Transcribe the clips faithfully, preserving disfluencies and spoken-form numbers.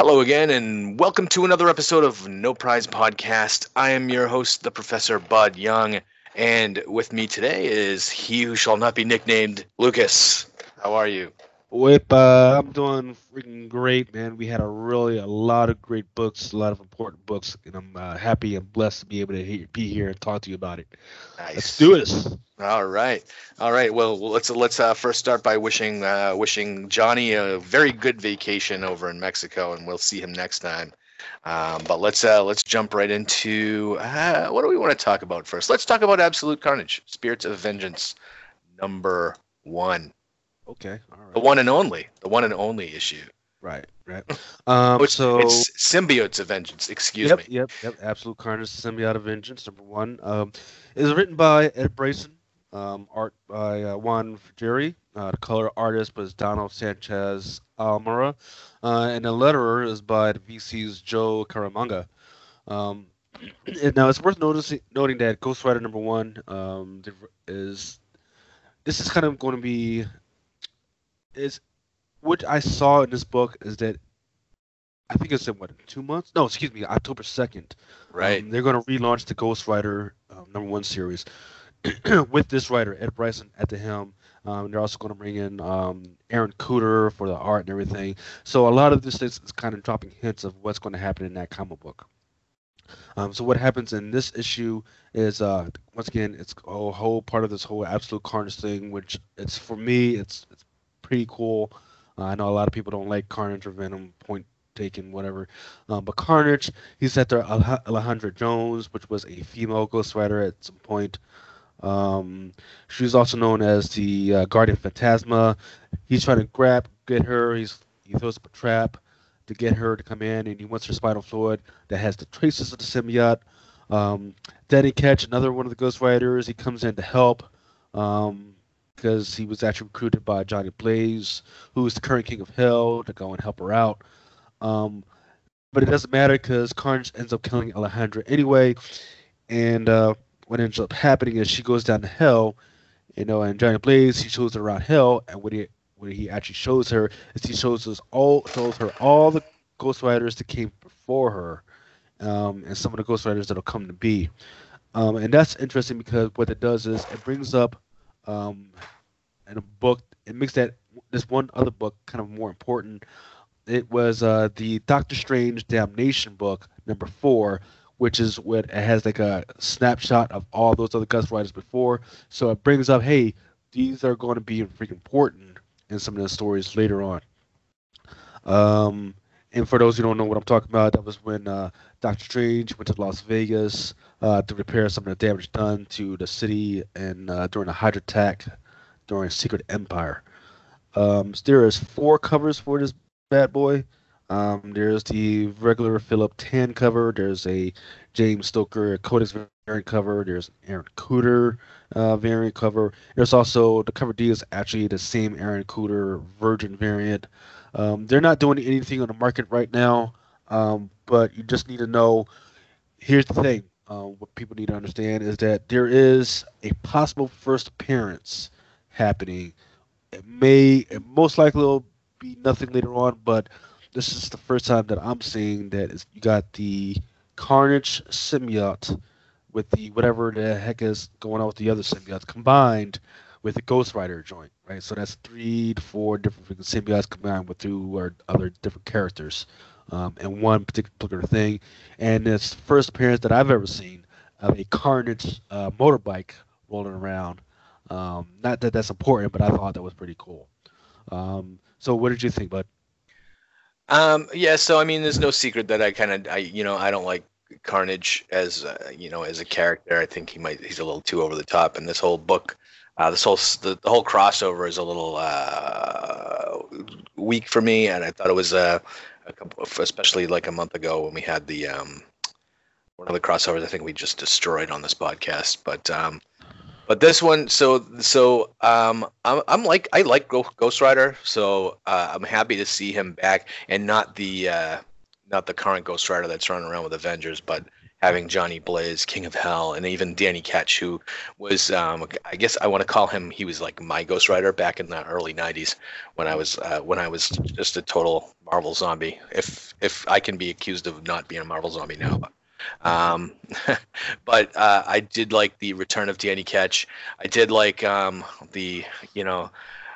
Hello again, and welcome to another episode of No Prize Podcast. I am your host, the Professor Bud Young, and with me today is he who shall not be nicknamed Lucas. How are you? Whip, uh, I'm doing freaking great, man. We had a really a lot of great books, a lot of important books, and I'm uh, happy and blessed to be able to he- be here and talk to you about it. Let's Nice. do this. All right, all right. Well, well, let's let's uh, first start by wishing uh, wishing Johnny a very good vacation over in Mexico, and we'll see him next time. Um, but let's uh, let's jump right into uh, what do we want to talk about first? Let's talk about Absolute Carnage, Spirits of Vengeance, number one. Okay, all The right, one and only, the one and only issue. right, right. Um, Oh, it's, so it's Symbiotes of Vengeance. Excuse yep, me. yep, yep. Absolute Carnage, Symbiote of Vengeance, number one. Um, is written by Ed Bryson. Um, art by uh, Juan Frigeri. Uh, the color artist was Donald Sanchez Almora, uh, and the letterer is by the V C's Joe Caramanga. Um, and now it's worth noticing noting that Ghost Rider number one um, is this is kind of going to be is what I saw in this book is that I think it's in what two months? No, excuse me, October second. Right. Um, they're going to relaunch the Ghost Rider um, number one series with this writer Ed Bryson at the helm. Um, they're also going to bring in um, Aaron Cooter for the art and everything. So a lot of this is, is kind of dropping hints of what's going to happen in that comic book. Um, so what happens in this issue is uh, once again it's a whole part of this whole absolute carnage thing, which it's for me it's it's pretty cool. Uh, I know a lot of people don't like Carnage or Venom, point taken, whatever. Um, but Carnage, he's at there Alha- Alejandra Jones, which was a female Ghost Rider at some point. Um, she's also known as the uh, Guardian Phantasma. He's trying to grab, get her. He's he throws up a trap to get her to come in, and he wants her spinal fluid that has the traces of the symbiote. Um, Danny Ketch, another one of the Ghost Riders, he comes in to help um, because he was actually recruited by Johnny Blaze, who is the current King of Hell, to go and help her out. Um, but it doesn't matter because Carnage ends up killing Alejandra anyway, and uh, what ends up happening is she goes down to Hell, you know, and Johnny Blaze he shows her around Hell, and what he what he actually shows her is he shows us all shows her all the Ghost Riders that came before her, um, and some of the Ghost Riders that'll come to be. Um, and that's interesting because what it does is it brings up um, in a book, it makes that this one other book kind of more important. It was uh, the Doctor Strange Damnation book, number four, which is what it has like a snapshot of all those other Ghost Riders before. So it brings up, hey, these are going to be freaking important in some of the stories later on. Um, and for those who don't know what I'm talking about, that was when uh, Doctor Strange went to Las Vegas uh, to repair some of the damage done to the city and uh, during a Hydra attack during Secret Empire. Um, so there is four covers for this bad boy. Um, there's the regular Philip Tan cover. There's a James Stoker Codex variant cover. There's Aaron Cooter uh, variant cover. There's also the cover D is actually the same Aaron Cooter Virgin variant. Um, they're not doing anything on the market right now, um, but you just need to know. Here's the thing: uh, what people need to understand is that there is a possible first appearance happening. It may, it most likely will be nothing later on, but this is the first time that I'm seeing that is, you got the Carnage symbiote with the whatever the heck is going on with the other symbiotes combined with the Ghost Rider joint, right? So that's three to four different freaking symbiotes combined with two or other different characters, um, and one particular thing. And it's the first appearance that I've ever seen of a Carnage uh, motorbike rolling around. Um, not that that's important, but I thought that was pretty cool. Um, so what did you think, bud? Um, yeah, so I mean, there's no secret that I kind of, I, you know, I don't like Carnage as, uh, you know, as a character. I think he might, he's a little too over the top. And this whole book, uh, this whole, s- the, the whole crossover is a little uh, weak for me. And I thought it was, uh, a couple, especially like a month ago when we had the, um, one of the crossovers I think we just destroyed on this podcast. But, um, but this one, so so um, I'm I'm like I like Gho- Ghost Rider, so uh, I'm happy to see him back, and not the uh, not the current Ghost Rider that's running around with Avengers, but having Johnny Blaze, King of Hell, and even Danny Ketch, who was, um, I guess I want to call him, he was like my Ghost Rider back in the early nineties when I was uh, when I was just a total Marvel zombie. If if I can be accused of not being a Marvel zombie now. Um, but uh, I did like the return of Danny Ketch. I did like um, the, you know,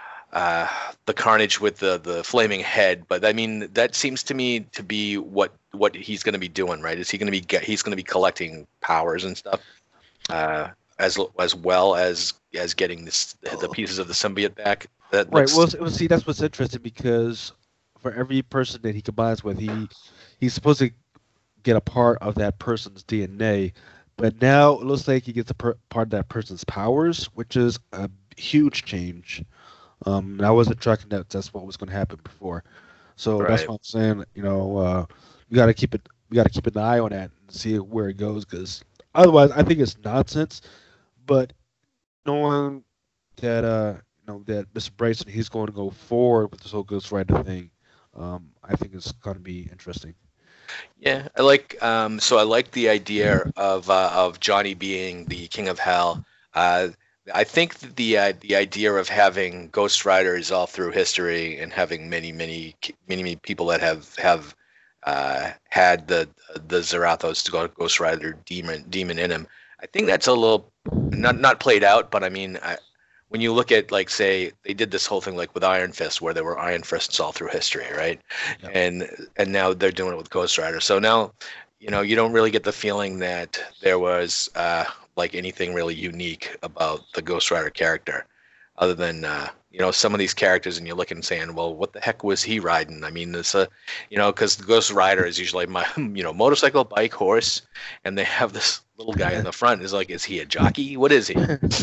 uh, the Carnage with the the flaming head. But I mean, that seems to me to be what what he's going to be doing, right? Is he going to be get, he's going to be collecting powers and stuff, uh, as as well as as getting this the pieces of the symbiote back. That Right. looks Well, s- well, see, that's what's interesting because for every person that he combines with, he he's supposed to get a part of that person's D N A, but now it looks like he gets a per- part of that person's powers, which is a huge change. Um, and I wasn't tracking that that's what was going to happen before, so that's right. what I'm saying. You know, uh, we got to keep it. We got to keep an eye on that and see where it goes, because otherwise, I think it's nonsense. But knowing that, uh, you know, that mister Bryson, he's going to go forward with this whole Ghost Rider thing, um, I think it's going to be interesting. Yeah, I like um so I like the idea of uh, of Johnny being the King of Hell. Uh I think that the uh, the idea of having Ghost Riders all through history and having many many many many people that have have uh had the the Zarathos to go Ghost Rider demon demon in him. I think that's a little not not played out, but I mean I, when you look at like say they did this whole thing like with Iron Fist where there were Iron Fists all through history, right? Yeah. And and now they're doing it with Ghost Rider. So now, you know, you don't really get the feeling that there was uh, like anything really unique about the Ghost Rider character, other than uh, you know some of these characters, and you're looking and saying, well, what the heck was he riding? I mean, it's a, you know, because the Ghost Rider is usually my you know motorcycle, bike, horse, and they have this little guy in the front. Is like, is he a jockey? What is he?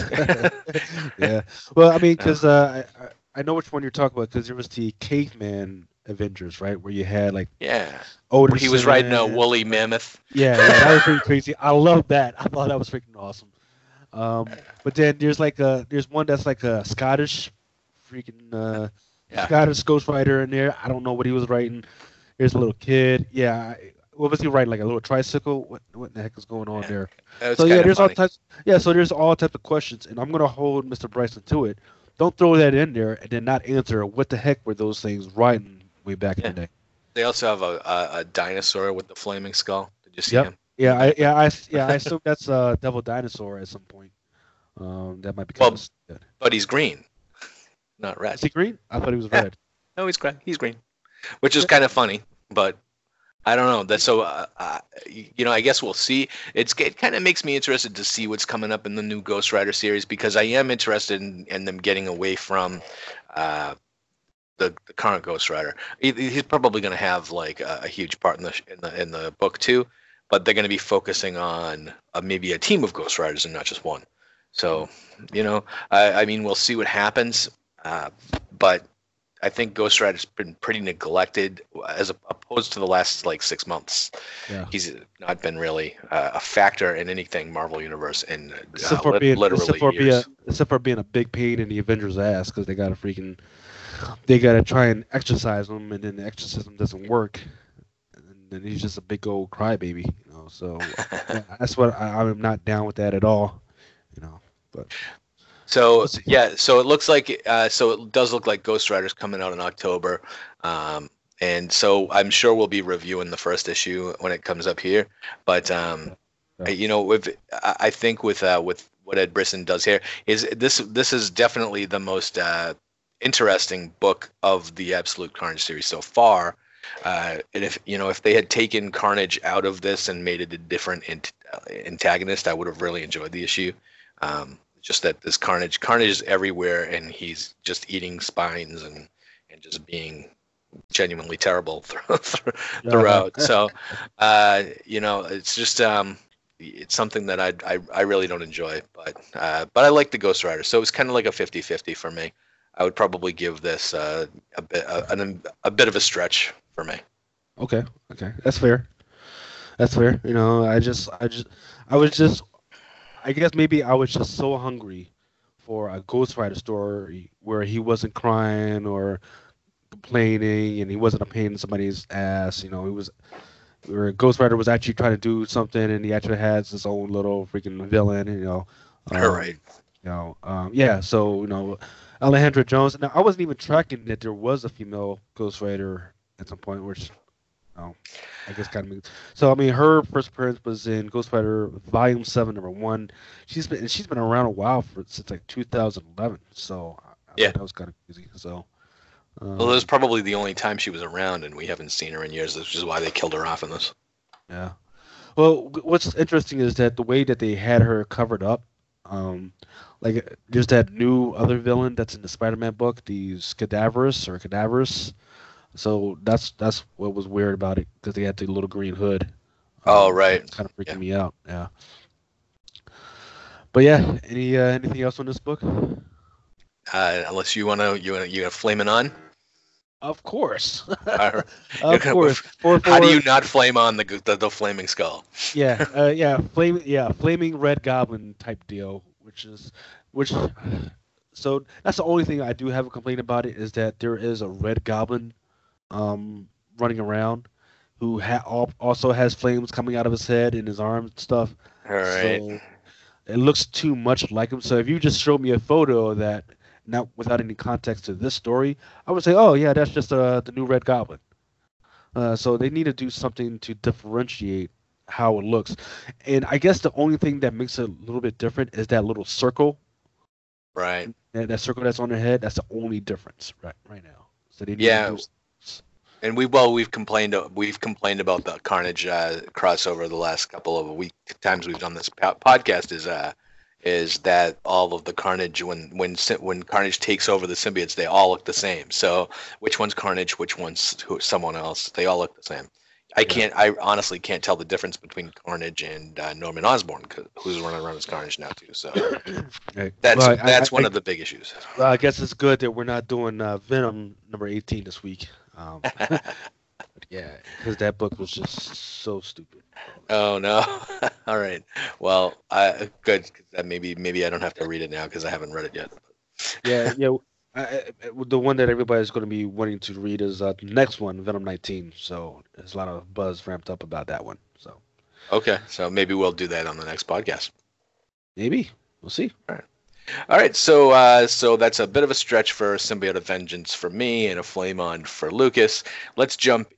Yeah. Well, I mean, because uh, I, I I know which one you're talking about because there was the Caveman Avengers, right, where you had like Yeah, Odin. he was riding a woolly mammoth. Yeah, yeah, that was pretty crazy. I love that. I thought that was freaking awesome. Um, but then there's like a there's one that's like a Scottish, freaking uh, Yeah. Scottish Ghost Rider in there. I don't know what he was writing. There's a little kid. Yeah, I- what was he writing? Like a little tricycle? What what the heck is going on Yeah. there? That was So yeah, kind of there's all funny. types. Yeah, so there's all types of questions, and I'm gonna hold mister Bryson to it. Don't throw that in there and then not answer what the heck were those things writing way back in Yeah. the day. They also have a, a, a dinosaur with the flaming skull. Did you see Yep. him? Yeah, I yeah I yeah I assume that's uh Devil Dinosaur at some point. Um, that might be kind Well, of good. but he's green, not red. Is he green? I thought he was Yeah. red. No, he's green. He's green, which is Yeah. kind of funny. But I don't know. That's so. Uh, uh, you know, I guess we'll see. It's it kind of makes me interested to see what's coming up in the new Ghost Rider series because I am interested in, in them getting away from uh, the, the current Ghost Rider. He, he's probably going to have like a, a huge part in the in the in the book too, but they're going to be focusing on uh, maybe a team of Ghost Riders and not just one. So, you know, I, I mean, we'll see what happens. Uh, but I think Ghost Rider's been pretty neglected as opposed to the last like six months. Yeah. He's not been really uh, a factor in anything Marvel Universe in Except uh, for lit- being literally except for being years. except for being a big pain in the Avengers' ass because they gotta freaking they gotta try and exercise him and then the exorcism doesn't work and then he's just a big old crybaby, you know. So yeah, that's what I, I'm not down with that at all, you know. But So let's see. yeah, so it looks like uh, so it does look like Ghost Rider's coming out in October, um, and so I'm sure we'll be reviewing the first issue when it comes up here. But um, Yeah. you know, with I I think with uh, with what Ed Brisson does here is this this is definitely the most uh, interesting book of the Absolute Carnage series so far. Uh, and if you know if they had taken Carnage out of this and made it a different ant- uh, antagonist, I would have really enjoyed the issue. Um, just that this Carnage, Carnage is everywhere, and he's just eating spines and and just being genuinely terrible throughout. So, uh, you know, it's just um, it's something that I, I I really don't enjoy, but uh, but I like the Ghost Rider, so it's kind of like a fifty-fifty for me. I would probably give this uh, a bit a, an, a bit of a stretch for me. Okay, okay, that's fair. That's fair. You know, I just I just I was just I guess maybe I was just so hungry for a Ghost Rider story where he wasn't crying or complaining and he wasn't a pain in somebody's ass. You know, he was where Ghost Rider was actually trying to do something, and he actually has his own little freaking villain. You know, All right. um, you know, um, yeah. So you know, Alejandra Jones. Now I wasn't even tracking that there was a female Ghost Rider at some point, which oh, I guess kind of makes. So I mean, her first appearance was in Ghost Rider Volume Seven, Number One. She's been she's been around a while for since like two thousand eleven. So I, I Yeah. thought that was kind of crazy. So Well, it was um, probably the only time she was around, and we haven't seen her in years, which is why they killed her off in this. yeah. Well, what's interesting is that the way that they had her covered up, um, like there's that new other villain that's in the Spider-Man book, the Cadaverous or Cadaverous. So that's that's what was weird about it because they had the little green hood. Oh, Um, right. kind of freaking Yeah. me out. Yeah. But yeah, any uh, anything else on this book? Uh, unless you wanna, you wanna, you gonna flame it on? Of course, All right. of course. For How do for you not flame on the the, the flaming skull? yeah, uh, yeah, flame, yeah, flaming red goblin type deal, which is, which, so that's the only thing I do have a complaint about it is that there is a red goblin, um, running around, who ha- al- also has flames coming out of his head and his arms and stuff. All right. So it looks too much like him. So if you just showed me a photo of that, not without any context to this story, I would say, oh yeah, that's just uh, the new red goblin. Uh, so they need to do something to differentiate how it looks. And I guess the only thing that makes it a little bit different is that little circle. Right. That, that circle that's on their head. That's the only difference right right now. So they need to Yeah. do. And we well we've complained we've complained about the Carnage uh, crossover the last couple of week times we've done this po- podcast is uh is that all of the Carnage when when when Carnage takes over the symbiotes they all look the same. So which one's Carnage, which one's who, someone else? They all look the same. I Yeah. can't. I honestly can't tell the difference between Carnage and uh, Norman Osborn, 'cause- who's running around as Carnage now too. So Right. that's Well, I, that's I, one I, of the big issues. well, I guess it's good that we're not doing uh, Venom number eighteen this week. Um, yeah, because that book was just so stupid. Oh no! All right. Well, I good. 'Cause that maybe maybe I don't have to read it now because I haven't read it yet. Yeah, yeah. I, I, the one that everybody's going to be wanting to read is uh, the next one, Venom nineteen. So there's a lot of buzz ramped up about that one. So Okay, so maybe we'll do that on the next podcast. maybe we'll see. All right. All right. So uh, so that's a bit of a stretch for Symbiote of Vengeance for me and a flame on for Lucas. Let's jump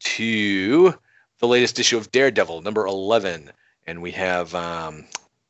into the latest issue of Daredevil, number eleven, and we have um,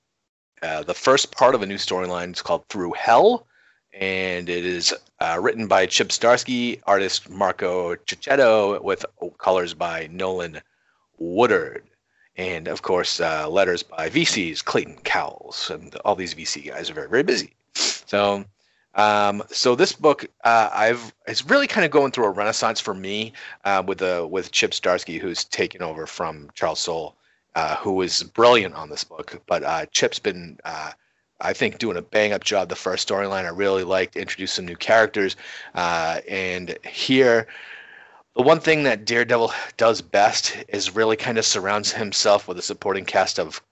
uh, the first part of a new storyline. It's called Through Hell, and it is uh, written by Chip Zdarsky, artist Marco Cicchetto, with colors by Nolan Woodard. And of course, uh, letters by V Cs, Clayton Cowles, and all these V C guys are very, very busy. So, um, so this book, uh, I've it's really kind of going through a renaissance for me uh, with uh, with Chip Zdarsky, who's taken over from Charles Soule, uh, who was brilliant on this book. But uh, Chip's been, uh, I think, doing a bang up job. The first storyline I really liked, introduced some new characters, uh, and here. The one thing that Daredevil does best is really kind of surrounds himself with a supporting cast of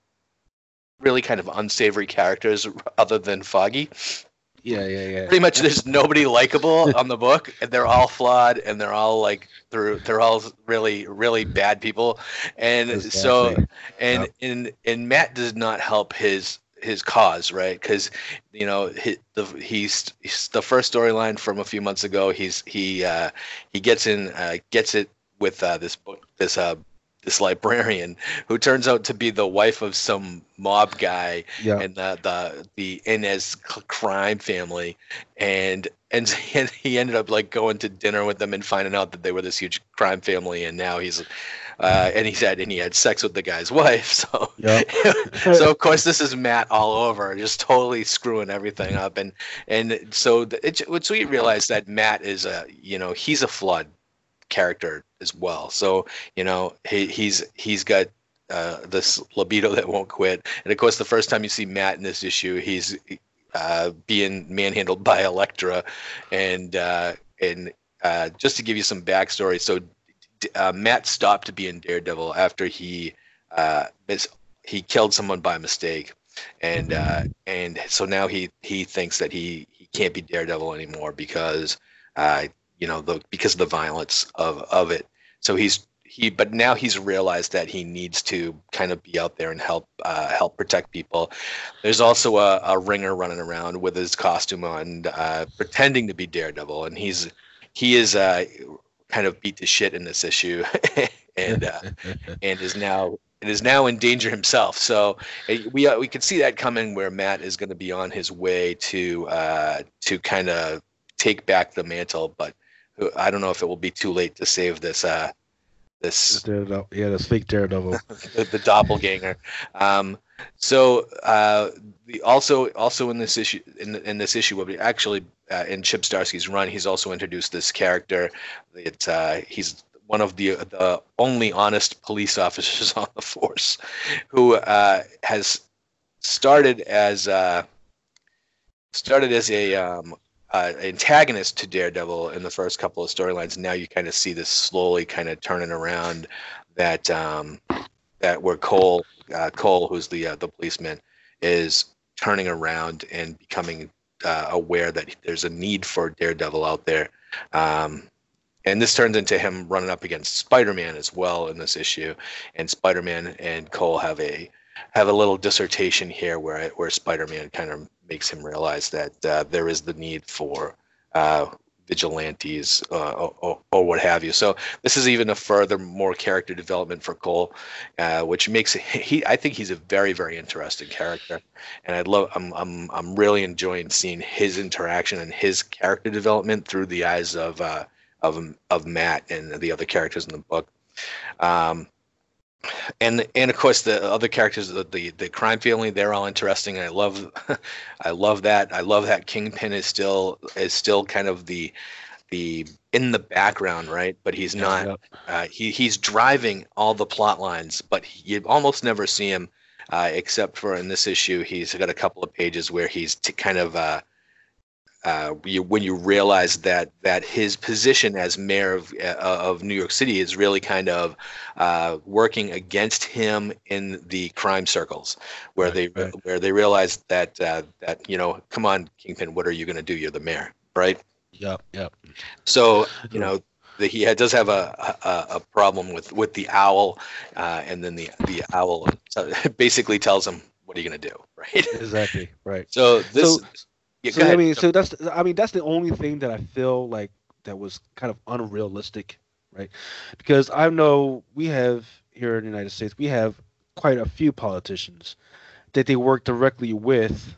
really kind of unsavory characters other than Foggy. Yeah, yeah, yeah. Pretty much there's nobody likable on the book, and they're all flawed, and they're all like they're they're all really really bad people. And so Exactly. and Yep. and and Matt does not help his his cause, right? Because you know he, the he's, he's the first storyline from a few months ago. He's he uh, he gets in uh, gets it with uh, this book this uh, this librarian who turns out to be the wife of some mob guy Yeah. and the the the Inez c- crime family, and and and he ended up like going to dinner with them and finding out that they were this huge crime family, and now he's uh, and he said and he had sex with the guy's wife. So Yep. so of course this is Matt all over, just totally screwing everything up, and and so the, it, so we realize that Matt is a you know he's a flawed character as well. So you know he he's he's got uh, this libido that won't quit, and of course the first time you see Matt in this issue, he's uh, being manhandled by Elektra, and uh, and uh, just to give you some backstory, so uh, Matt stopped being Daredevil after he uh, mis- he killed someone by mistake, and uh, and so now he he thinks that he he can't be Daredevil anymore because uh, you know the because of the violence of of it. So he's he but now he's realized that he needs to kind of be out there and help uh, help protect people. There's also a, a ringer running around with his costume on, uh, pretending to be Daredevil, and he's he is uh, kind of beat to shit in this issue, and uh, and is now and is now in danger himself. So uh, we uh, we can see that coming, where Matt is going to be on his way to uh, to kind of take back the mantle, but I don't know if it will be too late to save this uh, this yeah, this fake Daredevil, the, the doppelganger. Um, so uh, the also also in this issue in, in this issue, what we actually uh, in Chip Zdarsky's run, he's also introduced this character. It's uh, he's one of the the only honest police officers on the force, who uh, has started as uh, started as a um, uh, antagonist to Daredevil in the first couple of storylines. Now you kind of see this slowly kind of turning around. That um, that where Cole uh, Cole, who's the uh, the policeman, is turning around and becoming uh, aware that there's a need for Daredevil out there. Um, And this turns into him running up against Spider-Man as well in this issue, and Spider-Man and Cole have a have a little dissertation here where where Spider-Man kind of makes him realize that uh, there is the need for uh, vigilantes uh, or, or, or what have you. So this is even a further more character development for Cole, uh, which makes he I think he's a very very interesting character, and I love I'm I'm I'm really enjoying seeing his interaction and his character development through the eyes of. Uh, of of Matt and the other characters in the book, um, and and of course the other characters, the, the the crime family, they're all interesting. And I love, I love that. I love that Kingpin is still is still kind of the the in the background, right? But he's not. Yep. Uh, he he's driving all the plot lines, but you almost never see him, uh, except for in this issue. He's got a couple of pages where he's to kind of. Uh, Uh, you, when you realize that that his position as mayor of uh, of New York City is really kind of uh, working against him in the crime circles, where Right, they right. where they realize that uh, that you know, come on, Kingpin, what are you going to do? You're the mayor, right? Yep, yep. So you know. The, he had, does have a, a a problem with with the owl, uh, and then the the owl basically tells him, "What are you going to do?" Right? Exactly, right. So this. So- Yeah, So go I ahead. mean, so that's I mean that's the only thing that I feel like that was kind of unrealistic, right? Because I know we have here in the United States, we have quite a few politicians that they work directly with,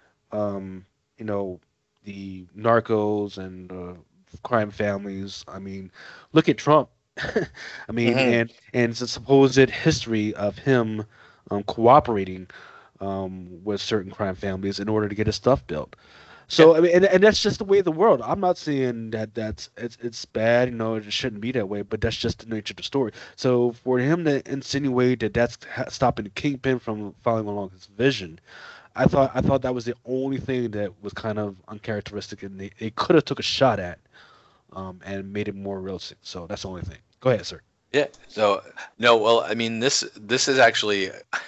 um, you know, the narcos and uh, crime families. I mean, look at Trump. I mean, Mhm. and and it's a supposed history of him um, cooperating um, with certain crime families in order to get his stuff built. So I mean, and, and that's just the way of the world. I'm not saying that that's it's it's bad, you know, it shouldn't be that way, but that's just the nature of the story. So for him to insinuate that that's ha- stopping the Kingpin from following along his vision, I thought I thought that was the only thing that was kind of uncharacteristic, and they, they could have took a shot at, um, and made it more realistic. So that's the only thing. Go ahead, sir. Yeah. So no, well, I mean, this this is actually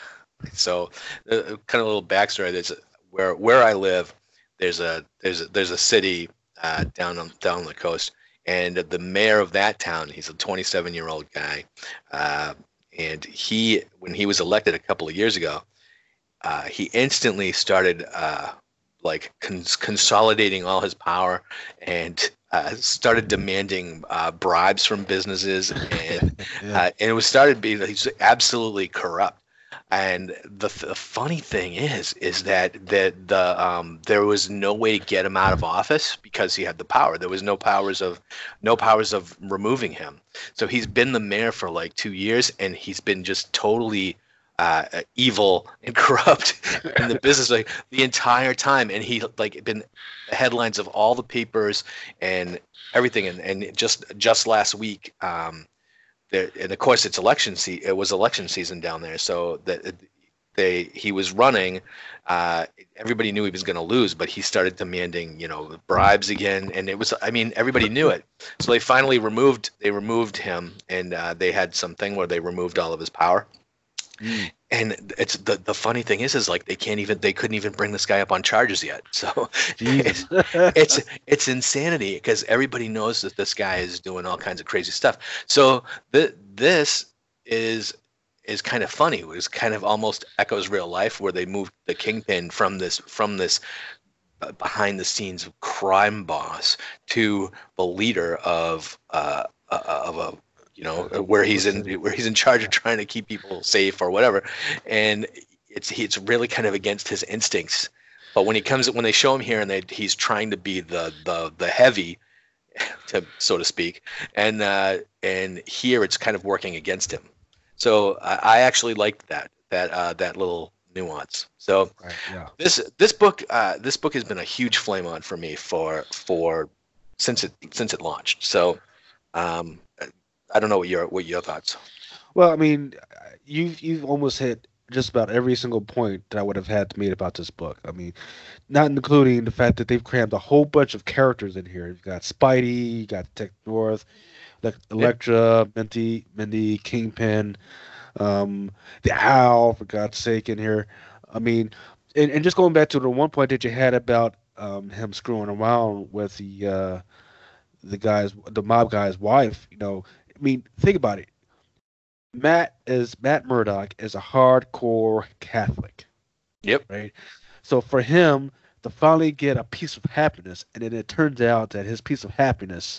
so uh, kind of a little backstory. There's a- where where I live. There's a there's a, there's a city uh, down on down the coast, and the mayor of that town, he's a twenty-seven year old guy, uh, and he when he was elected a couple of years ago, uh, he instantly started uh, like cons- consolidating all his power and uh, started demanding uh, bribes from businesses, and Yeah. uh, and it was started being he's absolutely corrupt. And the, the funny thing is, is that that the um, there was no way to get him out of office because he had the power. There was no powers of no powers of removing him. So he's been the mayor for like two years, and he's been just totally uh, evil and corrupt in the business like the entire time. And he like been the headlines of all the papers and everything. And, and just just last week. Um, there, and of course it's election se- it was election season down there, so that they he was running. Uh, everybody knew he was going to lose, but he started demanding, you know, bribes again, and it was, I mean, everybody knew it. So they finally removed they removed him, and uh, they had something where they removed all of his power. Mm. And it's the the funny thing is, is like they can't even they couldn't even bring this guy up on charges yet. So Jesus. it's it's insanity because everybody knows that this guy is doing all kinds of crazy stuff. So the this is is kind of funny. It was kind of almost echoes real life, where they moved the Kingpin from this from this uh, behind the scenes crime boss to the leader of uh, uh, of a you know where he's in where he's in charge of trying to keep people safe or whatever, and it's it's really kind of against his instincts. But when he comes when they show him here and they he's trying to be the the the heavy, to so to speak, and uh, and here it's kind of working against him. So I, I actually liked that that uh, that little nuance. So Right, yeah. this this book uh, this book has been a huge flame on for me for for since it since it launched. So um, I don't know what your what your thoughts. Well, I mean, you've you've almost hit just about every single point that I would have had to make about this book. I mean, not including the fact that they've crammed a whole bunch of characters in here. You've got Spidey, you got Tech North, like Elektra, Minty, Mindy, Kingpin, um, the Owl, for God's sake, in here. I mean, and, and just going back to the one point that you had about um, him screwing around with the uh, the guy's the mob guy's wife. You know, I mean, think about it. Matt is Matt Murdock is a hardcore Catholic, Yep. right? So for him to finally get a piece of happiness, and then it turns out that his piece of happiness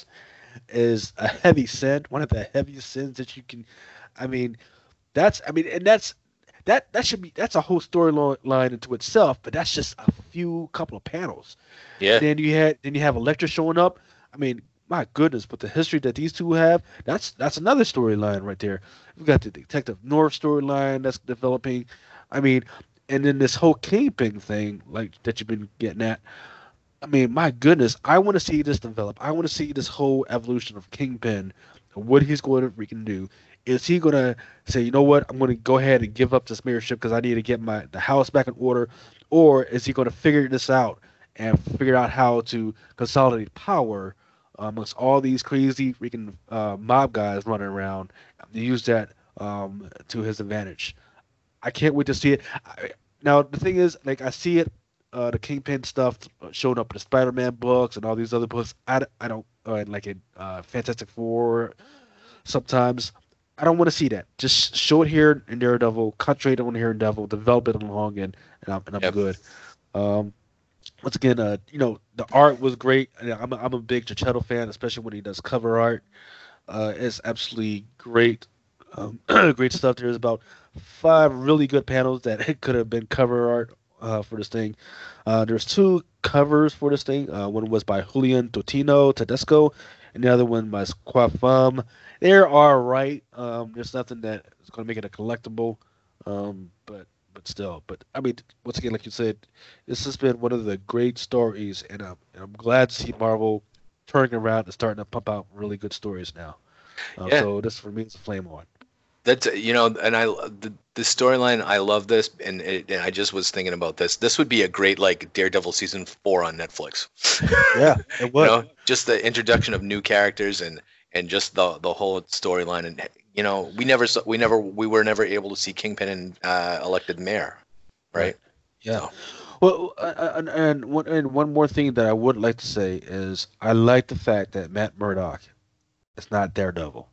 is a heavy sin, one of the heaviest sins that you can. I mean, that's I mean, and that's that that should be that's a whole storyline into itself. But that's just a few couple of panels. Yeah. Then you had then you have Elektra showing up. I mean, my goodness, but the history that these two have, that's that's another storyline right there. We've got the Detective North storyline that's developing. I mean, and then this whole Kingpin thing, like that you've been getting at. I mean, my goodness, I want to see this develop. I want to see this whole evolution of Kingpin, what he's going to freaking do. Is he going to say, you know what, I'm going to go ahead and give up this mayorship because I need to get my the house back in order, or is he going to figure this out and figure out how to consolidate power amongst all these crazy freaking uh, mob guys running around and use that um, to his advantage? I can't wait to see it. I, now the thing is, like I see it, uh, the Kingpin stuff showing up in the Spider-Man books and all these other books. I, I don't uh, like it. Uh, Fantastic Four. Sometimes I don't want to see that. Just show it here in Daredevil. Concentrate on Daredevil. Develop it along, and and I'm, and I'm Yep. good. Um, once again, uh, you know, the art was great. And I'm a, I'm a big Giacchetto fan, especially when he does cover art. Uh, it's absolutely great. Um, great stuff. There's about five really good panels that could have been cover art uh, for this thing. Uh, there's two covers for this thing. Uh, one was by Julian Totino Tedesco, and the other one by Squafum. They're all right. Um, there's nothing that is going to make it a collectible, um, but but still. But I mean, once again, like you said, this has been one of the great stories, and I'm, and I'm glad to see Marvel turning around and starting to pump out really good stories now. Uh, Yeah. So this for me is a flame on. That's you know, and I the, the storyline. I love this, and, it, and I just was thinking about this. This would be a great like Daredevil season four on Netflix. Yeah, it You was. know, just the introduction of new characters and and just the the whole storyline. And you know, we never saw, we never we were never able to see Kingpin and uh, elected mayor, right? Yeah. So, Well, uh, uh, and, and one and one more thing that I would like to say is I like the fact that Matt Murdock is not Daredevil.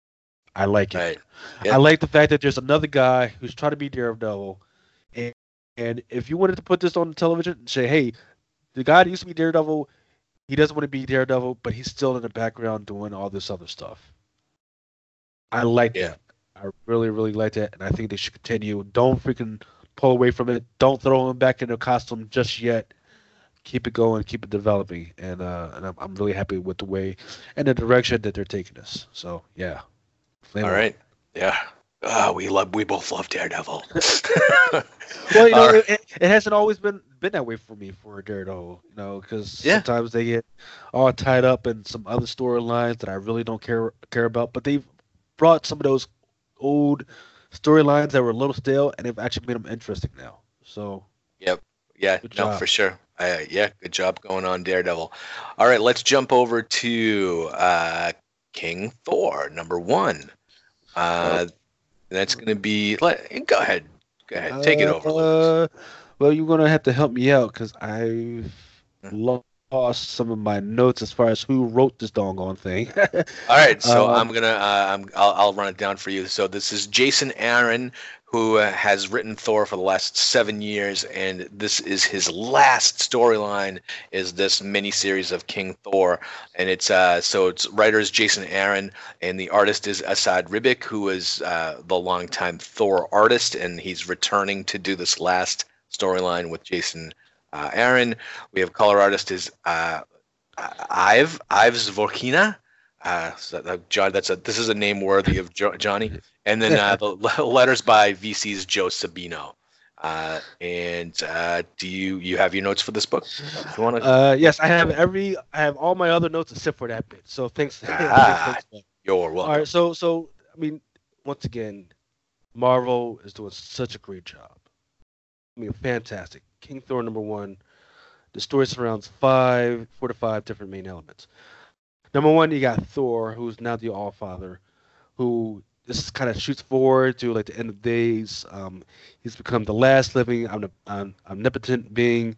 I like it. right. I Yeah. like the fact that there's another guy who's trying to be Daredevil, and, and if you wanted to put this on the television and say, hey, the guy that used to be Daredevil, he doesn't want to be Daredevil, but he's still in the background doing all this other stuff. I like Yeah. that. I really, really like that, and I think they should continue. Don't freaking pull away from it. Don't throw him back in the costume just yet. Keep it going, keep it developing, and uh, and I'm, I'm really happy with the way and the direction that they're taking us. So yeah. Flame All on. right. Yeah. Ah, we love we both love Daredevil. Well, you know, All right. it, it hasn't always been been that way for me for Daredevil, you know, because Yeah. sometimes they get all tied up in some other storylines that I really don't care care about. But they've brought some of those old storylines that were a little stale, and they've actually made them interesting now. So Yep. Yeah. good No, job. for sure. Uh, yeah. Good job going on Daredevil. All right. Let's jump over to uh, King Thor number one. Uh, that's going to be. Let go ahead. Go ahead. Take it over, Lucas. Uh, well, you're gonna have to help me out because I've Hmm. lost lost some of my notes as far as who wrote this doggone thing. All right, so I'm um, gonna uh, I'm I'll, I'll run it down for you. So this is Jason Aaron, who uh, has written Thor for the last seven years, and this is his last storyline. Is this miniseries of King Thor, and it's uh so it's writer is Jason Aaron, and the artist is Asad Ribic, who is uh, the longtime Thor artist, and he's returning to do this last storyline with Jason uh, Aaron. We have color artist is uh, Ive Ives Vorkina. Uh, so that, John, that's a this is a name worthy of jo- Johnny. And then uh, the letters by V C's Joe Sabino. Uh, and uh, do you you have your notes for this book? If you want to. uh, yes, I have every I have all my other notes except for that bit. So thanks, thanks, Ah, thanks. Man. you're All welcome. right, so so I mean, once again, Marvel is doing such a great job. I mean, fantastic. King Thor number one. The story surrounds five, four to five different main elements. Number one, you got Thor, who's now the All Father, who this kind of shoots forward to like the end of days. Um, he's become the last living omnip- om- omnipotent being.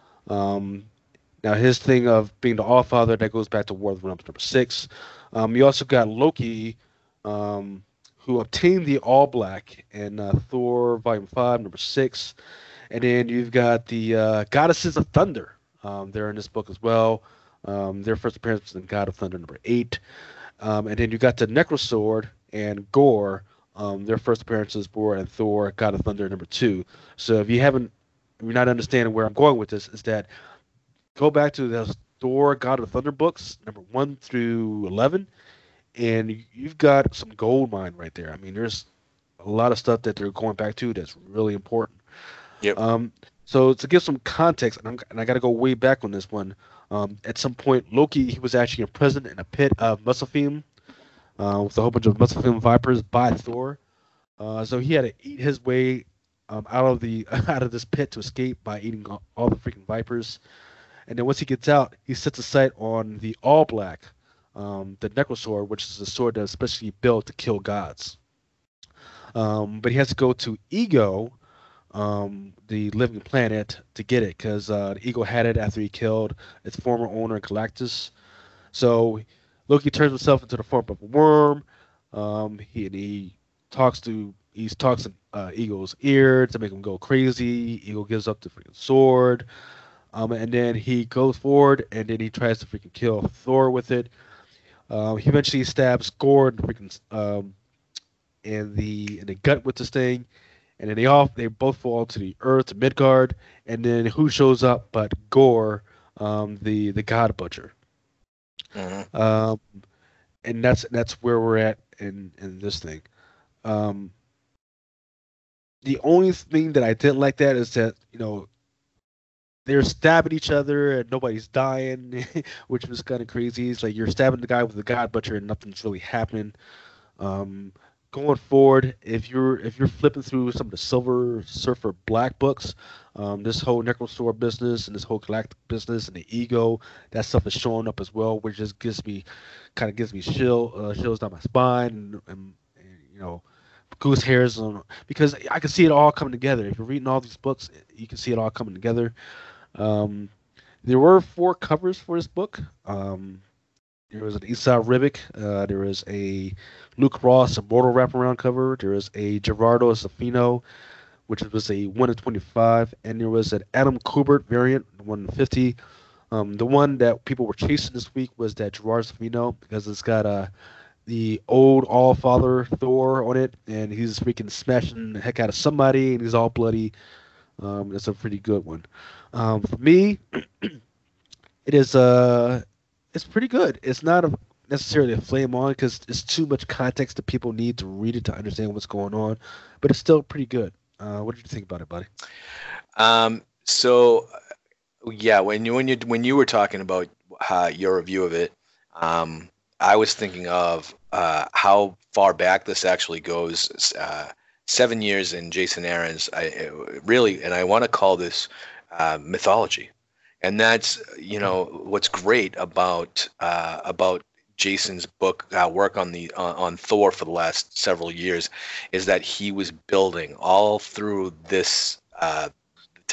Um, Now his thing of being the All Father that goes back to War of the Realms number six. Um, you also got Loki, um, who obtained the All Black in uh, Thor Volume Five, number six, and then you've got the uh, Goddesses of Thunder. Um, they're in this book as well. Um, their first appearance was in God of Thunder number eight. Um, and then you got the Necrosword and Gore. Um, their first appearances were in Thor, God of Thunder number two. So if you haven't, if you're not understanding where I'm going with this, is that go back to those Thor, God of Thunder books, number one through eleven, and you've got some gold mine right there. I mean, there's a lot of stuff that they're going back to that's really important. Yep. Um, so to give some context, and, I'm, and I got to go way back on this one. Um, at some point, Loki he was actually imprisoned in a pit of Muspelheim uh, with a whole bunch of Muspelheim vipers by Thor. Uh, so he had to eat his way um, out of the out of this pit to escape by eating all, all the freaking vipers. And then once he gets out, he sets a sight on the All Black, um, the Necrosword, which is a sword that's specially built to kill gods. Um, but he has to go to Ego, um, the living planet, to get it because uh, Ego had it after he killed its former owner, Galactus. So Loki turns himself into the form of a worm. Um, he and he talks to he talks in uh, Ego's ear to make him go crazy. Ego gives up the freaking sword. Um, and then he goes forward, and then he tries to freaking kill Thor with it. Um, he eventually stabs Gore in the freaking um, in the in the gut with this thing, and then they all they both fall to the earth to Midgard. And then who shows up but Gore, um, the the God Butcher. Mm-hmm. Um, and that's that's where we're at in in this thing. Um, the only thing that I didn't like that is that you know they're stabbing each other and nobody's dying, which was kind of crazy. It's like you're stabbing the guy with the God Butcher and nothing's really happening. Um, Going forward, if you're if you're flipping through some of the Silver Surfer Black books, um, this whole Necrosword business and this whole Galactic business and the Ego, that stuff is showing up as well, which just gives me kind of gives me chill uh, chills down my spine and, and, and you know goose hairs on because I can see it all coming together. If you're reading all these books, you can see it all coming together. Um, there were four covers for this book. Um, there was an Esau Ribic. Uh, there was a Luke Ross Immortal wraparound cover. There was a Gerardo Safino, which was a one in twenty-five, and there was an Adam Kubert variant, one in fifty. Um, the one that people were chasing this week was that Gerard Safino because it's got uh, the old All Father Thor on it, and he's freaking smashing the heck out of somebody, and he's all bloody. Um, that's a pretty good one. Um, for me, it is uh it's pretty good. It's not a, necessarily a flame on because it's too much context that people need to read it to understand what's going on, but it's still pretty good. Uh, what did you think about it, buddy? Um, so yeah, when you when you when you were talking about uh, your review of it, um, I was thinking of uh, how far back this actually goes. Uh, seven years in Jason Aaron's, I really, and I want to call this uh, mythology. And that's you know what's great about uh, about Jason's book uh, work on the uh, on Thor for the last several years is that he was building all through this uh,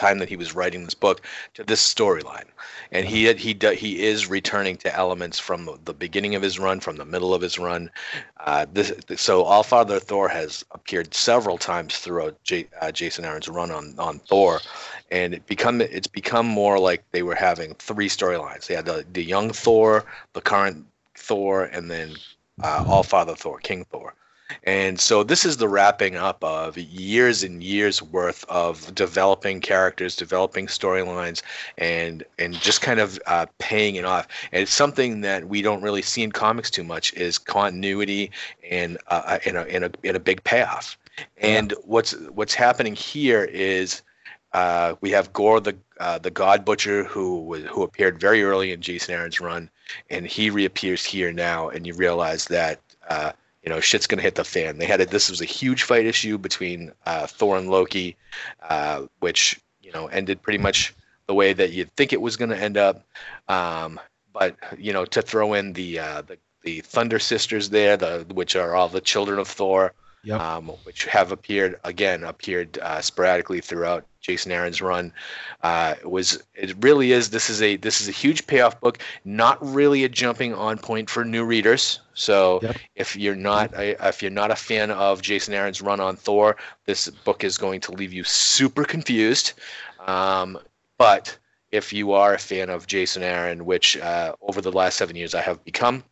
time that he was writing this book to this storyline, and he had, he do, he is returning to elements from the, the beginning of his run, from the middle of his run. Uh, this so Allfather Thor has appeared several times throughout J, uh, Jason Aaron's run on on Thor, and it become it's become more like they were having three storylines. They had the the young Thor, the current Thor, and then uh, Allfather Thor, King Thor. And so this is the wrapping up of years and years worth of developing characters, developing storylines, and and just kind of uh, paying it off. And it's something that we don't really see in comics too much is continuity and uh, in a in a in a big payoff. And what's what's happening here is uh, we have Gore the uh, the God Butcher who was who appeared very early in Jason Aaron's run, and he reappears here now, and you realize that. Uh, You know, shit's gonna hit the fan. They had a, this was a huge fight issue between uh, Thor and Loki, uh, which you know ended pretty much the way that you'd think it was gonna end up. Um, but you know, to throw in the uh, the the Thunder Sisters there, the which are all the children of Thor, Yep. um, which have appeared again appeared uh, sporadically throughout Jason Aaron's run. Uh, it was it really is this is a this is a huge payoff book. Not really a jumping on point for new readers. So Yep. if you're not a, if you're not a fan of Jason Aaron's run on Thor, this book is going to leave you super confused. Um, but if you are a fan of Jason Aaron, which uh, over the last seven years I have become,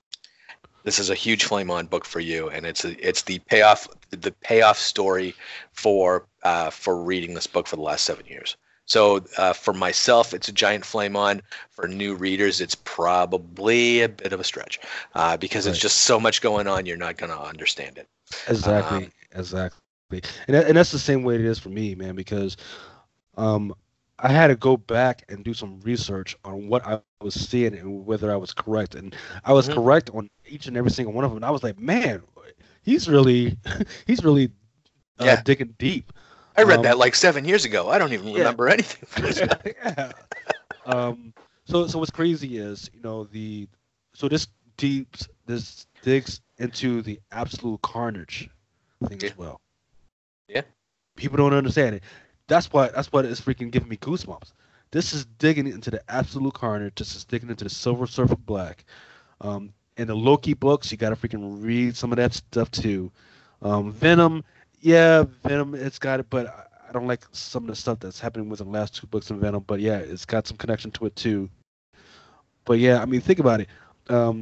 this is a huge flame on book for you, and it's a, it's the payoff the payoff story for uh, for reading this book for the last seven years. So uh, for myself, it's a giant flame on. For new readers, it's probably a bit of a stretch uh, because Right. it's just so much going on. You're not going to understand it. Exactly. Um, Exactly. And that, and that's the same way it is for me, man, because um, I had to go back and do some research on what I was seeing and whether I was correct. And I was Mhm. correct on each and every single one of them. And I was like, man, he's really, he's really uh, Yeah. digging deep. I read Um, that like seven years ago. I don't even yeah. remember anything. yeah. Um. So so what's crazy is you know the so this deeps this digs into the absolute carnage thing Yeah. as well. Yeah. People don't understand it. That's why that's what is freaking giving me goosebumps. This is digging into the absolute carnage. This is digging into the Silver Surfer Black. Um, in the Loki books, you got to freaking read some of that stuff too. Um, Venom, yeah, Venom, it's got it, but I, I don't like some of the stuff that's happening with the last two books in Venom. But yeah, it's got some connection to it too. But yeah, I mean, think about it. Um,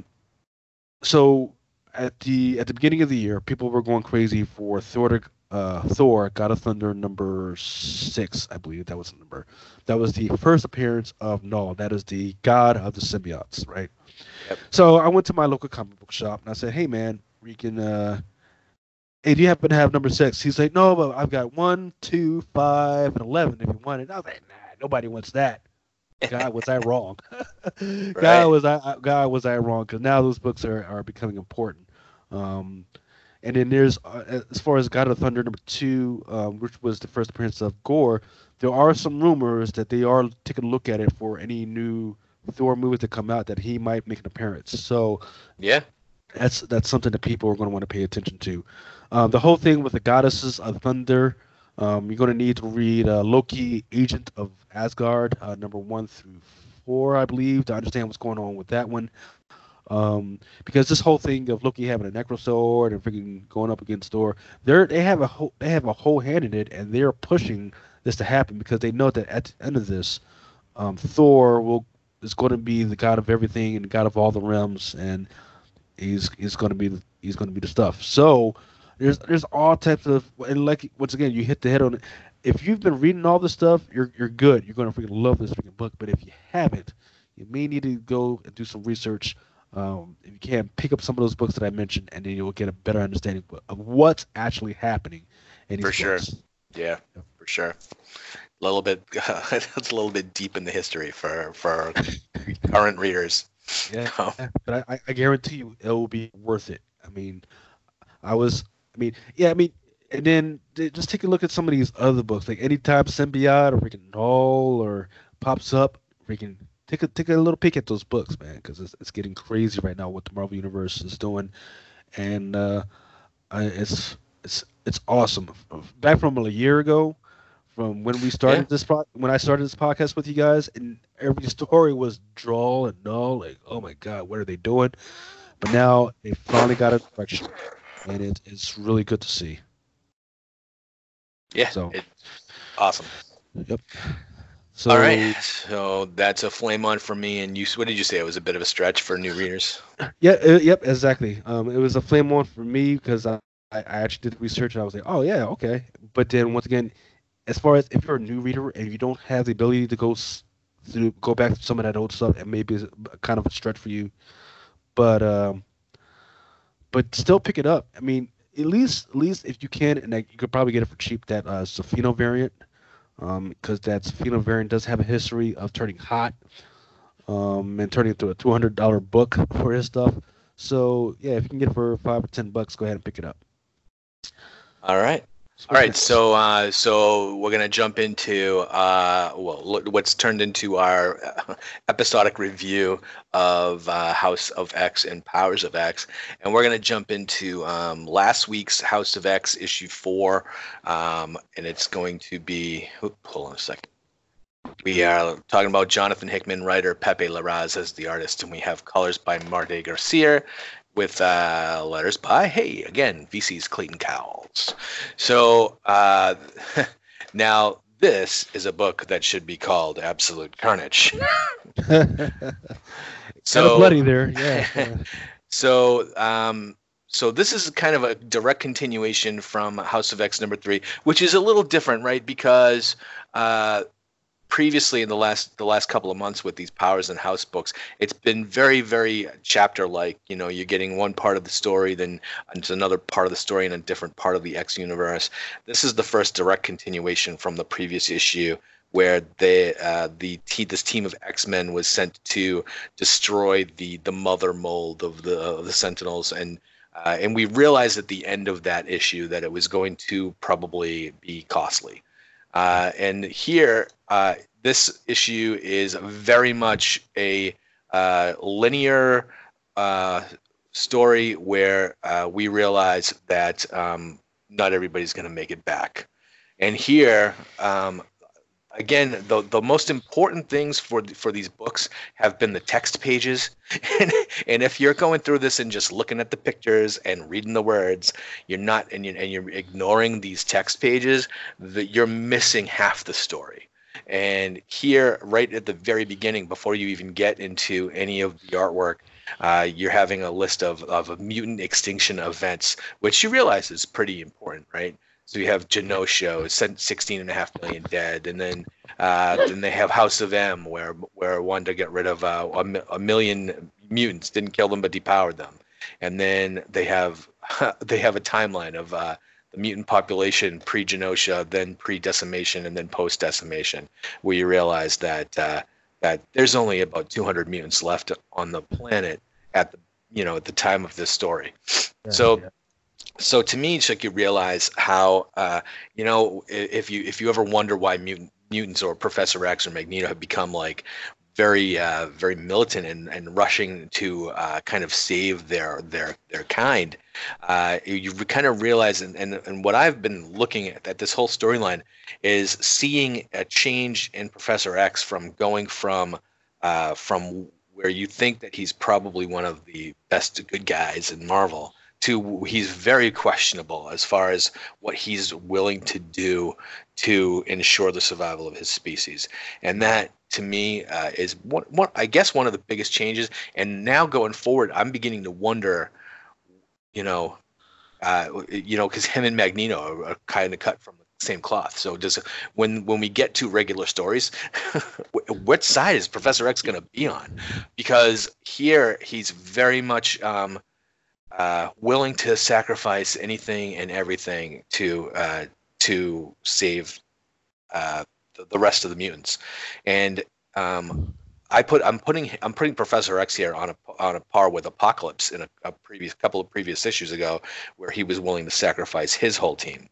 so at the at the beginning of the year, people were going crazy for Thor, to- uh, Thor, God of Thunder number six, I believe that was the number. That was the first appearance of Null. That is the god of the symbiotes, right? Yep. So I went to my local comic book shop and I said, "Hey man, we can. Uh, hey, do you happen to have number six?" He's like, "No, but I've got one, two, five, and eleven. If you want it." I was like, "Nah, nobody wants that." God, was I wrong? Right. God, was I? God, was I wrong? Because now those books are, are becoming important. Um, and then there's uh, as far as God of Thunder number two, um, which was the first appearance of Gore. There are some rumors that they are taking a look at it for any new Thor movies to come out that he might make an appearance. So Yeah. that's that's something that people are going to want to pay attention to. Um, the whole thing with the goddesses of thunder, um, you're going to need to read uh, Loki, Agent of Asgard, uh, number one through four, I believe, to understand what's going on with that one. Um, because this whole thing of Loki having a necrosword and freaking going up against Thor, they're they have a whole they have a whole hand in it, and they're pushing this to happen because they know that at the end of this, um, Thor will is going to be the god of everything and god of all the realms, and he's he's going to be the, he's going to be the stuff. So there's there's all types of, and like once again you hit the head on it. If you've been reading all this stuff, you're you're good. You're going to freaking love this freaking book. But if you haven't, you may need to go and do some research. Um, if you can, pick up some of those books that I mentioned, and then you'll get a better understanding of what's actually happening in these For sure. books. Yeah. For sure. A little bit. It's a little bit deep in the history for for current readers. Yeah, Um, but I, I guarantee you it will be worth it. I mean, I was, I mean, yeah, I mean, and then th- just take a look at some of these other books, like anytime Symbiote or freaking Null or pops up, freaking take a take a little peek at those books, man, because it's it's getting crazy right now what the Marvel Universe is doing, and uh, I, it's it's it's awesome. Back from a year ago, from when we Yeah. started this pro- when I started this podcast with you guys, and every story was dull and dull. Like, oh my god, what are they doing? But now they finally got a direction, and it, it's really good to see. Yeah. So, It, awesome. yep. All right. So, So that's a flame on for me. And you, what did you say? It was a bit of a stretch for new readers. yeah, uh, yep, exactly. Um, it was a flame on for me because I, I I actually did research and I was like, oh yeah, okay. But then once again, as far as if you're a new reader and you don't have the ability to go s- to go back to some of that old stuff, it may be a- kind of a stretch for you. But um, but still pick it up. I mean, at least at least if you can, and like, you could probably get it for cheap. That uh, Safino variant, um, because that Safino variant does have a history of turning hot, um, and turning into a two hundred dollar book for his stuff. So yeah, if you can get it for five or ten bucks, go ahead and pick it up. All right. So All what's right. next? So, uh, so we're gonna jump into uh, well, lo- what's turned into our uh, episodic review of uh, House of X and Powers of X, and we're gonna jump into um, last week's House of X issue four, um, and it's going to be. Oop, hold on a second. We are talking about Jonathan Hickman, writer, Pepe Larraz as the artist, and we have colors by Marte Garcia with uh, letters by, hey, again, V C's Clayton Cowles. So uh, now this is a book that should be called Absolute Carnage. Kind of So, bloody there, yeah. kinda. so, um, so this is kind of a direct continuation from House of X number three, which is a little different, right? Because uh, previously in the last the last couple of months with these Powers and House books, it's been very very chapter like. You know, you're getting one part of the story, then it's another part of the story in a different part of the X universe. This is the first direct continuation from the previous issue, where they uh, the te- this team of X-Men was sent to destroy the the mother mold of the of the Sentinels, and uh, and we realized at the end of that issue that it was going to probably be costly. Uh, and here, uh, this issue is very much a uh, linear uh, story where uh, we realize that um, not everybody's going to make it back. And here, um, again, the the most important things for for these books have been the text pages. and, and if you're going through this and just looking at the pictures and reading the words, you're not and you're, and you're ignoring these text pages, that you're missing half the story. And here, right at the very beginning, before you even get into any of the artwork, uh, you're having a list of, of mutant extinction events, which you realize is pretty important, right? So you have Genosha, sent sixteen and a half million dead, and then uh, then they have House of M, where where wanted to get rid of uh, a, a million mutants, didn't kill them but depowered them, and then they have they have a timeline of uh, the mutant population pre-Genosha, then pre-decimation, and then post-decimation, where you realize that uh, that there's only about two hundred mutants left on the planet at the you know at the time of this story. Yeah, So yeah. so to me, it's like you realize how uh, you know if you if you ever wonder why mutant, mutants or Professor X or Magneto have become like very uh, very militant and, and rushing to uh, kind of save their their their kind, uh, you, you kind of realize and, and and what I've been looking at at this whole storyline is seeing a change in Professor X from going from uh, from where you think that he's probably one of the best good guys in Marvel to he's very questionable as far as what he's willing to do to ensure the survival of his species. And that to me uh, is one, one, I guess one of the biggest changes. And now going forward, I'm beginning to wonder, you know, uh, you know, because him and Magneto are, are kind of cut from the same cloth. So does when when we get to regular stories, what side is Professor X going to be on? Because here he's very much um, uh, willing to sacrifice anything and everything to uh, to save uh, the, the rest of the mutants. And um, I put I'm putting I'm putting Professor X here on a on a par with Apocalypse in a, a previous couple of previous issues ago, where he was willing to sacrifice his whole team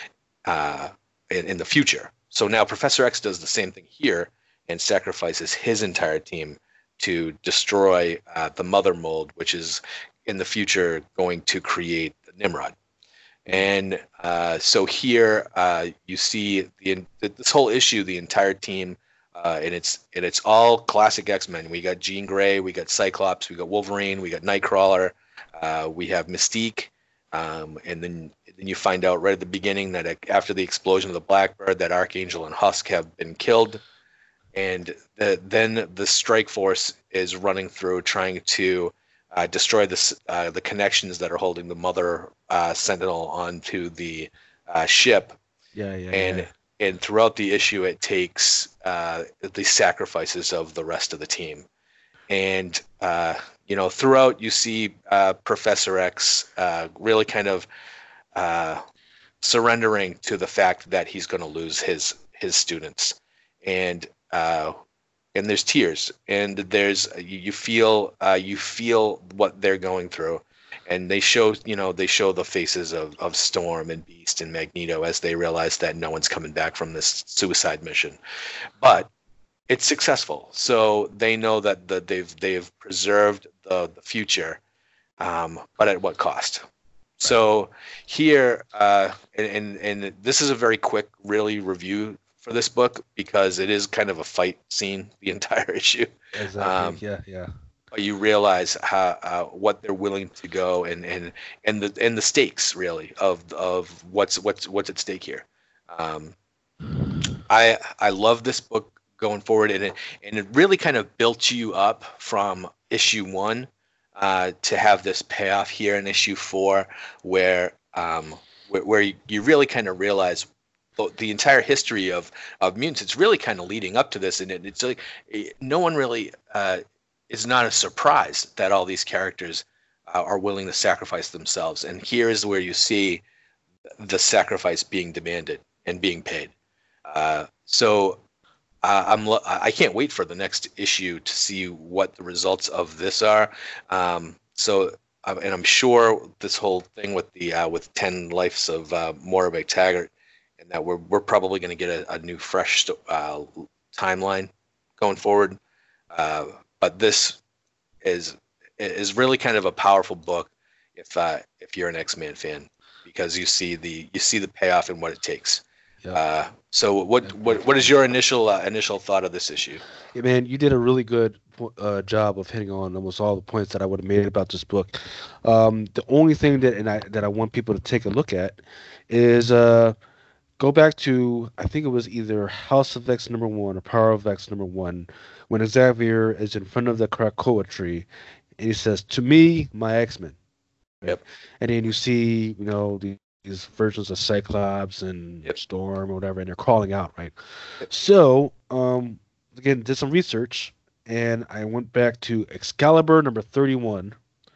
uh, in, in the future. So now Professor X does the same thing here and sacrifices his entire team to destroy uh, the mother mold, which is in the future going to create the Nimrod. And uh, so here uh, you see the this whole issue, the entire team, uh, and it's and it's all classic X-Men. We got Jean Grey, we got Cyclops, we got Wolverine, we got Nightcrawler, uh, we have Mystique, um, and then then you find out right at the beginning that after the explosion of the Blackbird, that Archangel and Husk have been killed, and the, then the Strike Force is running through trying to uh, destroy the uh, the connections that are holding the Mother uh, Sentinel onto the uh, ship. Yeah, yeah, and yeah. and throughout the issue, it takes uh, the sacrifices of the rest of the team. And uh, you know, throughout you see uh, Professor X uh, really kind of uh, surrendering to the fact that he's going to lose his his students, and uh, and there's tears, and there's you, you feel uh, you feel what they're going through, and they show you know they show the faces of, of Storm and Beast and Magneto as they realize that no one's coming back from this suicide mission, but it's successful. So they know that the, they've they've preserved the, the future, um, but at what cost? So here, uh, and, and and this is a very quick, really review for this book because it is kind of a fight scene the entire issue. Exactly. Um, yeah, yeah. But you realize how uh, what they're willing to go and and and the and the stakes really of of what's what's what's at stake here. Um, I I love this book going forward, and it and it really kind of built you up from issue one uh, to have this payoff here in issue four, where um, where, where you, you really kind of realize the, the entire history of of mutants. It's really kind of leading up to this, and it, it's like it, no one really uh, is not a surprise that all these characters uh, are willing to sacrifice themselves, and here is where you see the sacrifice being demanded and being paid. Uh, so. Uh, I'm I can't wait for the next issue to see what the results of this are. Um, so uh, and I'm sure this whole thing with the uh, with ten lives of uh, Moira McTaggart, and that we're we're probably going to get a, a new fresh uh, timeline going forward. Uh, but this is is really kind of a powerful book if uh, if you're an X-Men fan, because you see the you see the payoff and what it takes. Yeah. Uh, so what, what what is your initial uh, initial thought of this issue? Yeah, man, you did a really good uh, job of hitting on almost all the points that I would have made about this book. Um, the only thing that and I that I want people to take a look at is uh, go back to, I think it was either House of X number one or Power of X number one, when Xavier is in front of the Krakoa tree, and he says, "To me, my X-Men." Right? Yep. And then you see, you know, the these versions of Cyclops and Yep. Storm or whatever, and they're calling out, right? Yep. So, um, again, did some research, and I went back to Excalibur number thirty-one,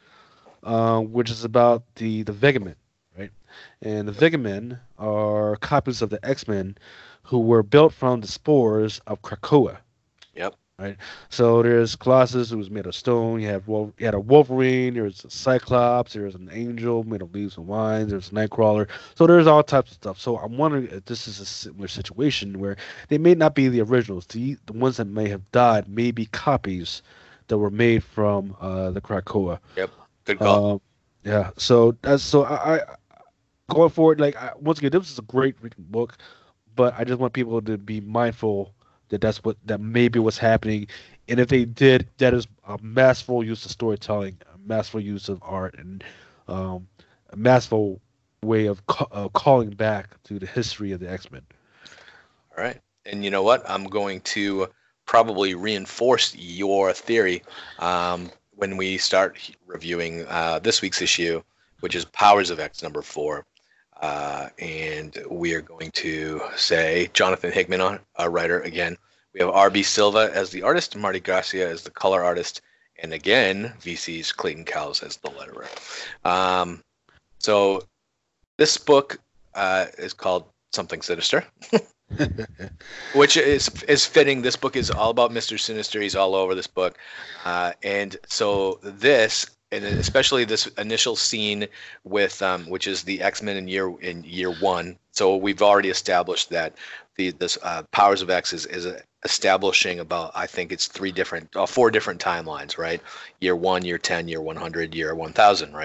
uh, which is about the the Vegamen, right? And the Vegamen are copies of the X-Men who were built from the spores of Krakoa. Yep. Right. So there's Colossus, who was made of stone. You have Wol- you had a Wolverine. There's a Cyclops. There's an Angel made of leaves and wine. There's Nightcrawler. So there's all types of stuff. So I'm wondering if this is a similar situation where they may not be the originals. The the ones that may have died may be copies that were made from uh, the Krakoa. Yep. Good call. Um, yeah. So that's so I, I going forward. Like I, once again, this is a great reading book, but I just want people to be mindful that that's what that maybe what's happening, and if they did, that is a masterful use of storytelling, a masterful use of art, and um, a masterful way of ca- uh, calling back to the history of the X-Men. All right. And you know what? I'm going to probably reinforce your theory um, when we start reviewing uh, this week's issue, which is Powers of X number four. Uh, and we are going to say Jonathan Hickman, on a writer again. We have R B Silva as the artist, Marty Garcia as the color artist, and again, V C's Clayton Cowles as the letterer. Um, so this book uh, is called Something Sinister, which is is fitting. This book is all about Mister Sinister. He's all over this book. Uh, and so this... and especially this initial scene with, um, which is the X-Men in year in year one. So we've already established that the this uh, Powers of X is is establishing about, I think it's three different, uh, four different timelines, right? Year one, year ten, year one hundred, year one thousand, right?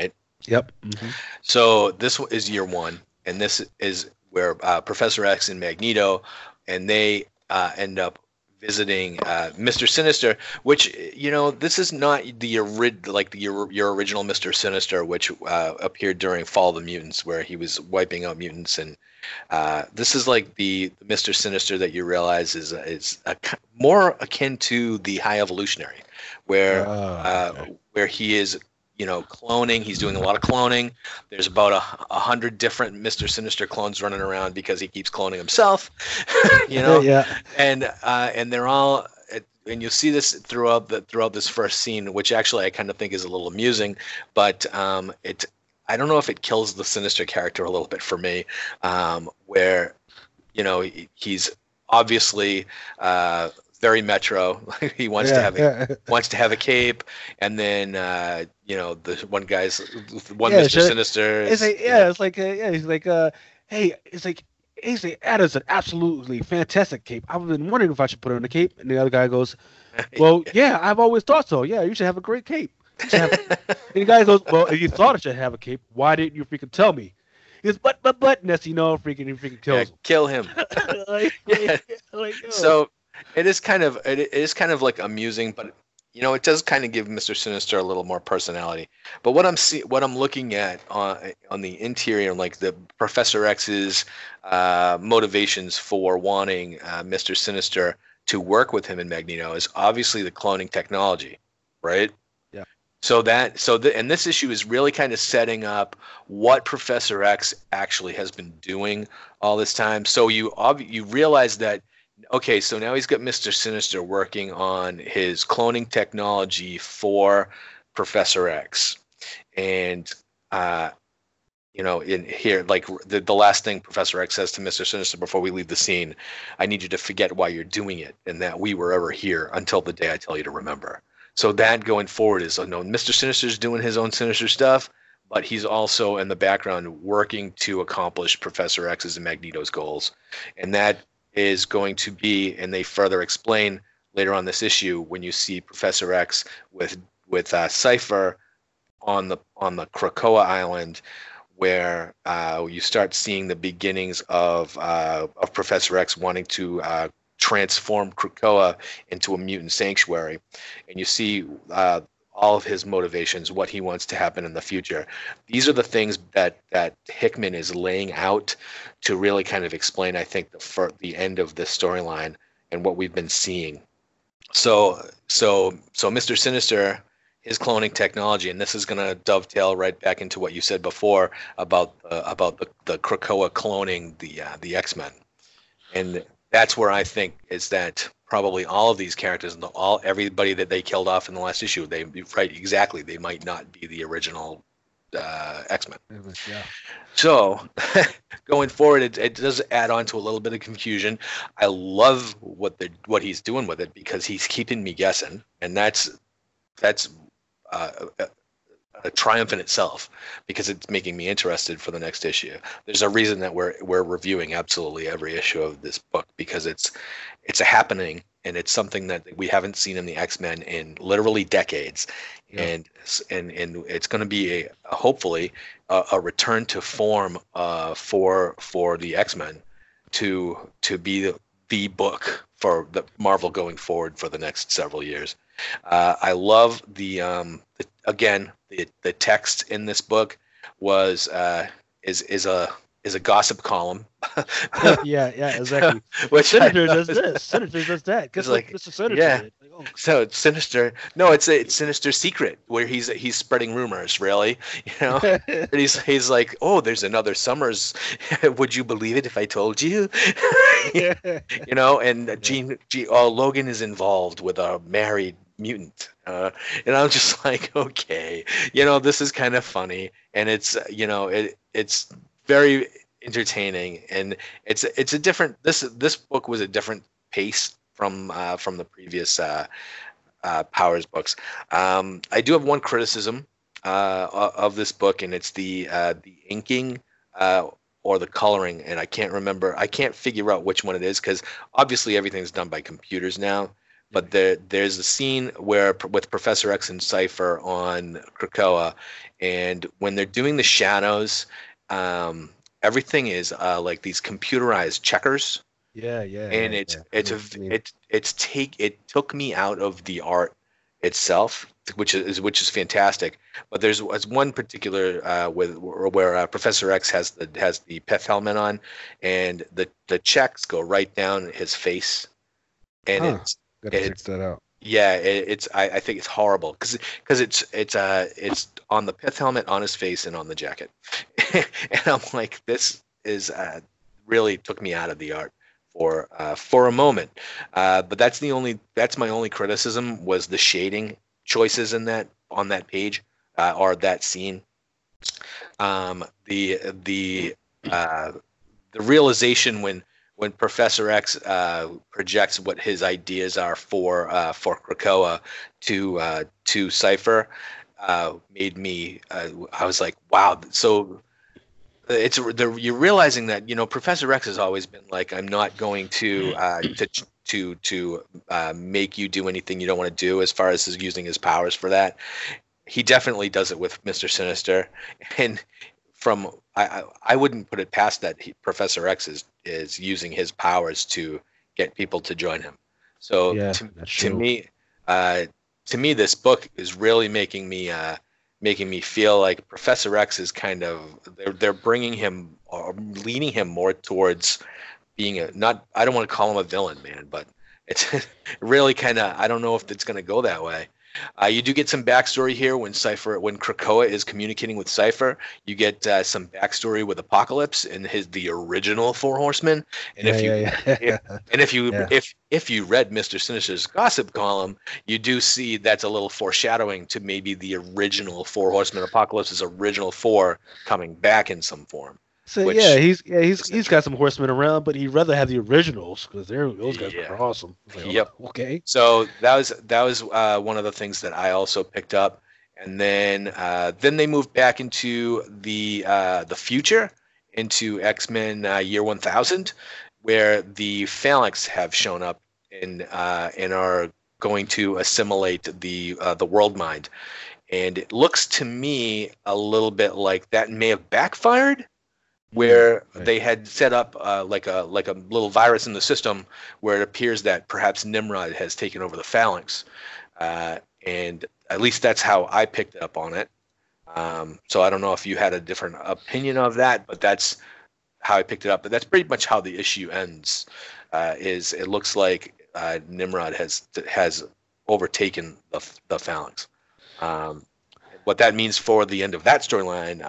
Yep. Mm-hmm. So this is year one, and this is where uh, Professor X and Magneto, and they uh, end up visiting uh, Mister Sinister, which, you know, this is not the ori- like the your, your original Mister Sinister, which uh, appeared during Fall of the Mutants, where he was wiping out mutants, and uh, this is like the, the Mister Sinister that you realize is is a, more akin to the High Evolutionary, where Uh, uh, okay. where he is, you know, cloning. He's doing a lot of cloning. There's about a, a hundred different Mister Sinister clones running around because he keeps cloning himself, you know, Yeah. and uh, and they're all. And you'll see this throughout the throughout this first scene, which actually I kind of think is a little amusing, but um, it I don't know if it kills the Sinister character a little bit for me, um, where you know he, he's obviously uh, very Metro. He wants to Yeah. have a Yeah. wants to have a cape, and then uh, you know the one guy's one Yeah. Mister Sure. Sinister It's is like, you know yeah, it's like, uh, yeah, he's like, uh, hey, it's like, he's like, that is an absolutely fantastic cape. I've been wondering if I should put on a cape. And the other guy goes, well, yeah, I've always thought so. Yeah, you should have a great cape. You should have. And the guy goes, well, if you thought I should have a cape, why didn't you freaking tell me? He goes, but, but, but, Nessie, no, freaking, he freaking yeah, kills him. kill him. like, Yeah. like, like, oh. So it is kind of it is kind of like amusing, but you know it does kind of give Mister Sinister a little more personality. But what I'm see what I'm looking at on on the interior, like the Professor X's uh, motivations for wanting uh, Mister Sinister to work with him in Magneto is obviously the cloning technology, right? Yeah. So that so the, and this issue is really kind of setting up what Professor X actually has been doing all this time. So you ob- you realize that okay, so now he's got Mister Sinister working on his cloning technology for Professor X, and uh, you know, in here, like the, the last thing Professor X says to Mister Sinister before we leave the scene, I need you to forget why you're doing it and that we were ever here until the day I tell you to remember. So that going forward is, you know, Mister Sinister's doing his own sinister stuff, but he's also in the background working to accomplish Professor X's and Magneto's goals. And that is going to be, and they further explain later on this issue when you see Professor X with with uh, Cypher on the on the Krakoa Island, where uh, you start seeing the beginnings of uh, of Professor X wanting to uh, transform Krakoa into a mutant sanctuary, and you see uh, all of his motivations, what he wants to happen in the future. These are the things that that Hickman is laying out to really kind of explain, I think, the for the end of this storyline and what we've been seeing. So so so Mister Sinister, his cloning technology, and this is going to dovetail right back into what you said before about uh, about the, the Krakoa cloning the uh, the X-Men, and that's where I think is that probably all of these characters and all everybody that they killed off in the last issue, they right exactly they might not be the original uh, X-Men. Yeah. So going forward, it, it does add on to a little bit of confusion. I love what the what he's doing with it because he's keeping me guessing, and that's that's uh, a, a triumph in itself because it's making me interested for the next issue. There's a reason that we're we're reviewing absolutely every issue of this book because it's it's a happening and it's something that we haven't seen in the X-Men in literally decades. Yeah. and and and it's going to be a, a hopefully a, a return to form uh, for for the X-Men to to be the, the book for the Marvel going forward for the next several years. Uh, I love the, um, the again the the text in this book was uh, is is a is a gossip column. yeah, yeah, exactly. Which Senator does this. Senator does that. Guess it's what like, Mister Senator yeah. did? Like, oh. So it's Sinister. No, it's a it's Sinister Secret where he's he's spreading rumors. Really, you know. And he's he's like, oh, there's another Summers. Would you believe it if I told you? You know, and Gene, Gene oh, Logan is involved with a married mutant, uh, and I'm just like, okay, you know, this is kind of funny, and it's you know, it it's very entertaining, and it's it's a different this this book was a different pace from uh, from the previous uh, uh, Powers books. Um, I do have one criticism uh, of this book, and it's the uh, the inking uh, or the coloring, and I can't remember. I can't figure out which one it is because obviously everything's done by computers now. but there there's a scene where with Professor X and Cypher on Krakoa, and when they're doing the shadows, um, everything is uh, like these computerized checkers, Yeah, yeah, and yeah, it's yeah. I it's know a what you mean. it it's take it took me out of the art itself, which is which is fantastic. But there's, there's one particular uh, with where uh, Professor X has the has the Pith helmet on, and the the checks go right down his face, and Huh. it's Gotta check it's that out. yeah, it, it's I, I think it's horrible because because it's it's uh it's on the Pith helmet, on his face, and on the jacket, and I'm like, this is uh, really took me out of the art for uh, for a moment. Uh, but that's the only that's my only criticism was the shading choices in that on that page uh, or that scene. Um, the the uh, the realization when when Professor X uh, projects what his ideas are for uh, for Krakoa to uh, to Cypher uh, made me. Uh, I was like, wow. So it's the, you're realizing that you know Professor X has always been like, I'm not going to uh, to to to uh, make you do anything you don't want to do as far as his using his powers for that. He definitely does it with Mister Sinister, and from I, I I wouldn't put it past that he, Professor X is is using his powers to get people to join him. So Yeah, to that's to true. me, uh, to me, this book is really making me uh, making me feel like Professor X is kind of they're they're bringing him or leaning him more towards being a not I don't want to call him a villain, man, but it's really kind of I don't know if it's going to go that way. Uh, you do get some backstory here when Cypher, when Krakoa is communicating with Cypher. You get uh, some backstory with Apocalypse and his the original Four Horsemen. And Yeah, if you yeah, if, yeah. and if you Yeah. if if you read Mister Sinister's gossip column, you do see that's a little foreshadowing to maybe the original Four Horsemen, Apocalypse's original four coming back in some form, So yeah, which he's yeah he's is he's got interesting. some horsemen around, but he'd rather have the originals because they're those guys Yeah. are awesome. It's like, Yep. oh, okay. So that was that was uh, one of the things that I also picked up, and then uh, then they moved back into the uh, the future, into X Men uh, Year One Thousand, where the Phalanx have shown up and uh, and are going to assimilate the uh, the world mind, and it looks to me a little bit like that may have backfired Mm, where right. they had set up uh, like a like a little virus in the system where it appears that perhaps Nimrod has taken over the Phalanx, uh, and at least that's how I picked up on it. Um, so I don't know if you had a different opinion of that, but that's how I picked it up. But that's pretty much how the issue ends. Uh, is it looks like uh, Nimrod has has overtaken the the Phalanx. Um, what that means for the end of that storyline,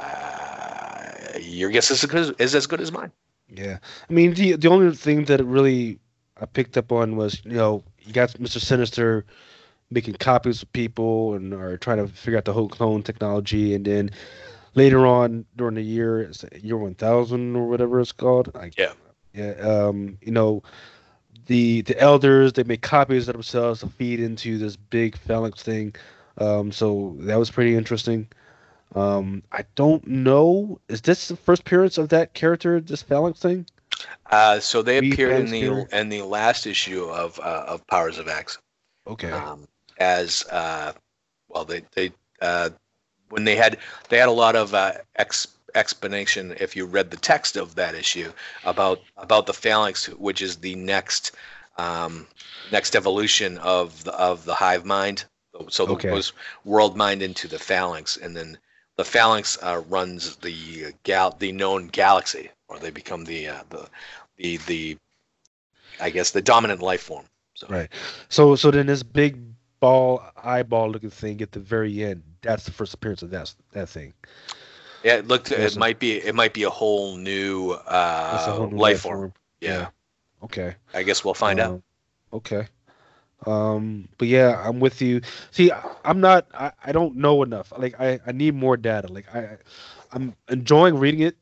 uh, your guess is as, good, is as good as mine. Yeah. I mean, the the only thing that really I picked up on was, you know, you got Mister Sinister making copies of people and are trying to figure out the whole clone technology, and then later on during the year, it's year one thousand or whatever it's called. I, Yeah. yeah. Um. You know, the the elders they make copies of themselves to feed into this big phalanx thing. Um. So that was pretty interesting. Um. I don't know. Is this the first appearance of that character, this phalanx thing? Uh, so they Three appeared in phalanx the character? in the last issue of uh, of Powers of X Okay. um, as uh, well. They they uh, when they had they had a lot of uh, ex, explanation if you read the text of that issue about about the Phalanx, which is the next um, next evolution of the of the hive mind. So the Okay. goes world mind into the Phalanx, and then the Phalanx uh, runs the gal the known galaxy, or they become the uh, the the the I guess the dominant life form. So Right. So so then this big ball eyeball looking thing at the very end, that's the first appearance of that that thing. yeah, it looked it That's a might be it might be a whole new that's a uh, whole new life life form. form. Yeah, Yeah. Okay. I guess we'll find out. Um okay. Um but yeah, I'm with you. See, I- I'm not I, I don't know enough. Like I I need more data. Like I I'm enjoying reading it.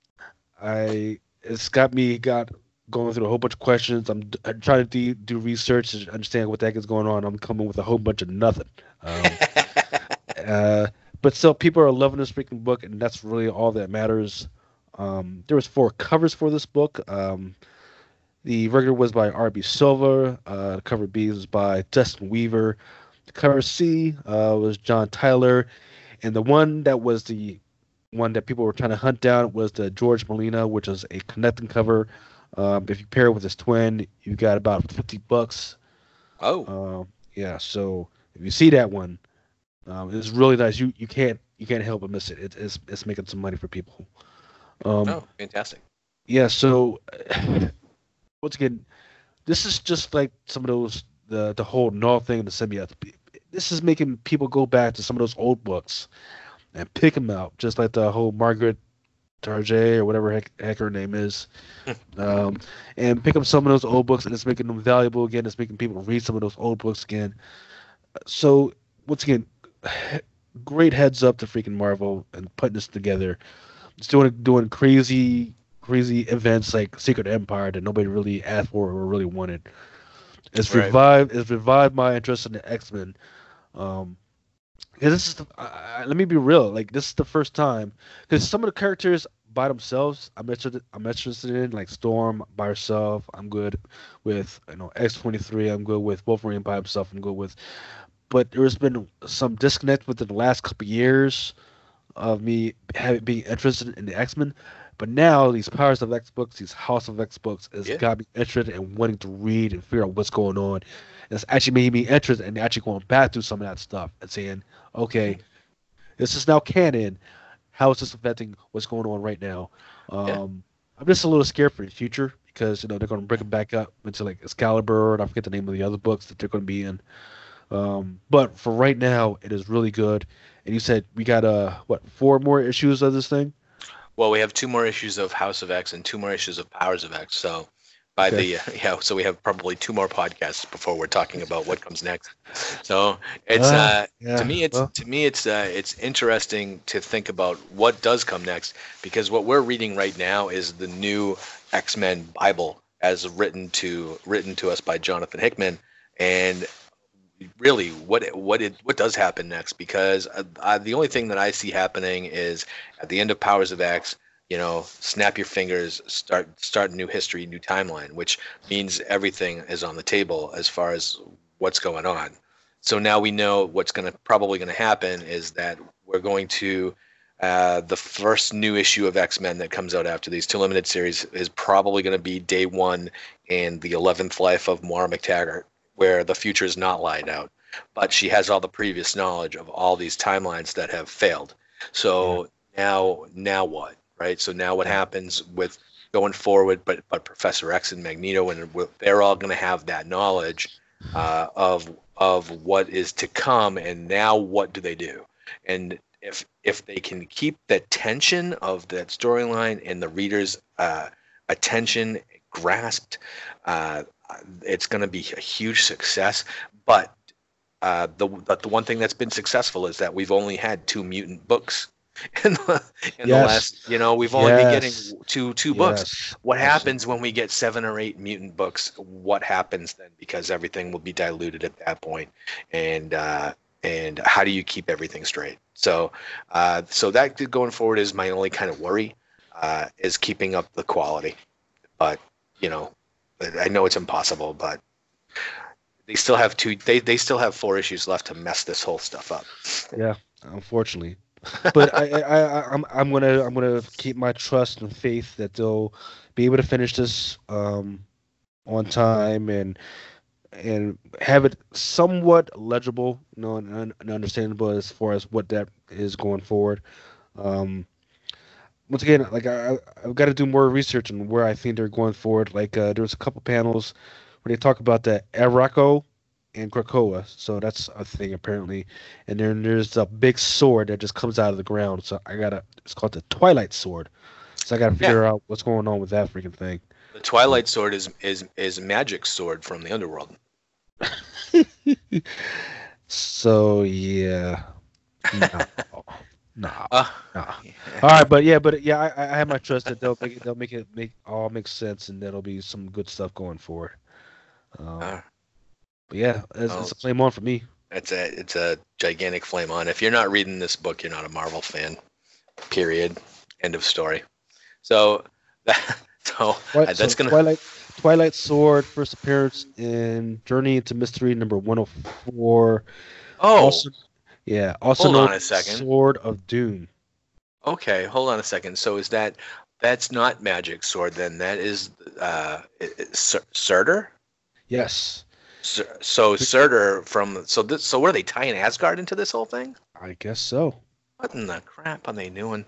I it's got me got going through a whole bunch of questions. I'm, d- I'm trying to do, do research to understand what the heck is going on. I'm coming with a whole bunch of nothing. Um Uh, but still, people are loving this freaking book, and that's really all that matters. Um, there was four covers for this book. Um, The regular was by R B. Silver. Uh, the cover B was by Dustin Weaver. The cover C uh, was John Tyler. And the one that was the one that people were trying to hunt down was the George Molina, which is a connecting cover. Um, if you pair it with his twin, you got about fifty bucks. Oh, Um, yeah, so if you see that one, um, it's really nice. You you can't you can't help but miss it. it it's it's making some money for people. Um, oh, fantastic. yeah, so once again, this is just like some of those the the whole null thing, the semi. This is making people go back to some of those old books and pick them out, just like the whole Margaret Target or whatever heck, heck her name is, um, and pick up some of those old books, and it's making them valuable again. It's making people read some of those old books again. So once again, great heads up to freaking Marvel and putting this together. It's doing doing crazy crazy events like Secret Empire that nobody really asked for or really wanted. It's Right. revived. It's revived my interest in the X Men. Um, because this is the, I, I- let me be real. Like this is the first time because some of the characters by themselves I'm interested I'm interested in like Storm by herself. I'm good with you know X twenty-three. I'm good with Wolverine by himself. I'm good with. But there's been some disconnect within the last couple years of me having being interested in the X Men. But now these Powers of X books, these House of X books, has Yeah. got me interested in wanting to read and figure out what's going on. And it's actually made me interested in actually going back through some of that stuff and saying, okay, this is now canon. How is this affecting what's going on right now? Yeah. Um, I'm just a little scared for the future because you know they're going to bring it back up into like Excalibur and I forget the name of the other books that they're going to be in. Um, but for right now, it is really good. And you said we got uh what four more issues of this thing? Well, we have two more issues of House of X and two more issues of Powers of X. So by Okay. the yeah, so we have probably two more podcasts before we're talking about what comes next. So it's Ah, uh to yeah. me it's Well, to me it's uh it's interesting to think about what does come next because what we're reading right now is the new X-Men Bible as written to written to us by Jonathan Hickman, and really what what it what does happen next, because uh, I, the only thing that I see happening is at the end of Powers of X, you know, snap your fingers, start start a new history, new timeline, which means everything is on the table as far as what's going on. So now we know what's going to probably going to happen is that we're going to uh, the first new issue of X-Men that comes out after these two limited series is probably going to be Day One and the eleventh life of Moira McTaggart, where the future is not lied out, but she has all the previous knowledge of all these timelines that have failed. yeah, So now, now what, right? So now what yeah, happens with going forward? But but Professor X and Magneto, and they're all going to have that knowledge uh, of of what is to come, and now what do they do? And if if they can keep the tension of that storyline and the reader's uh, attention grasped, uh, it's going to be a huge success. But uh, the but the one thing that's been successful is that we've only had two mutant books in the, in the yes, last. You know, we've only been getting yes, two two books. yes, What happens absolutely. when we get seven or eight mutant books? What happens then? Because everything will be diluted at that point, and uh, and how do you keep everything straight? So, uh, so that going forward is my only kind of worry, uh, is keeping up the quality. But you know, I know it's impossible, but they still have two. They they still have four issues left to mess this whole stuff up. Yeah, unfortunately. But I, I, I, I'm, I'm gonna, I'm gonna keep my trust and faith that they'll be able to finish this um, on time and and have it somewhat legible, you know, and, and understandable as far as what that is going forward. Um, Once again, like I, I- I've got to do more research on where I think they're going forward. Like uh, there was a couple panels where they talk about the Araco and Krakoa, so that's a thing apparently. And then there's a big sword that just comes out of the ground. So I gotta, it's called the Twilight Sword. So I gotta Yeah, figure out what's going on with that freaking thing. the Um, Twilight Sword is is is Magic's sword from the underworld. so yeah, no, no, Uh, no. All right, but yeah, but yeah, I, I have my trust that they'll make it, they'll make it make all make sense, and there'll be some good stuff going forward. Um, uh, but yeah, it's, well, it's a flame on for me. it's a it's a gigantic flame on. If you're not reading this book, you're not a Marvel fan. Period. End of story. So that so uh, What? that's So gonna Twilight, Twilight Sword, first appearance in Journey into Mystery number one oh four. Oh, Also, yeah, also hold known on a as second. Sword of Doom. Okay, hold on a second. So is that that's not Magic Sword then? That is uh, it- it- Sur- Surtur? Yes, Sur- So Surtur from so this so what are they tying Asgard into this whole thing? I guess so. What in the crap are they doing?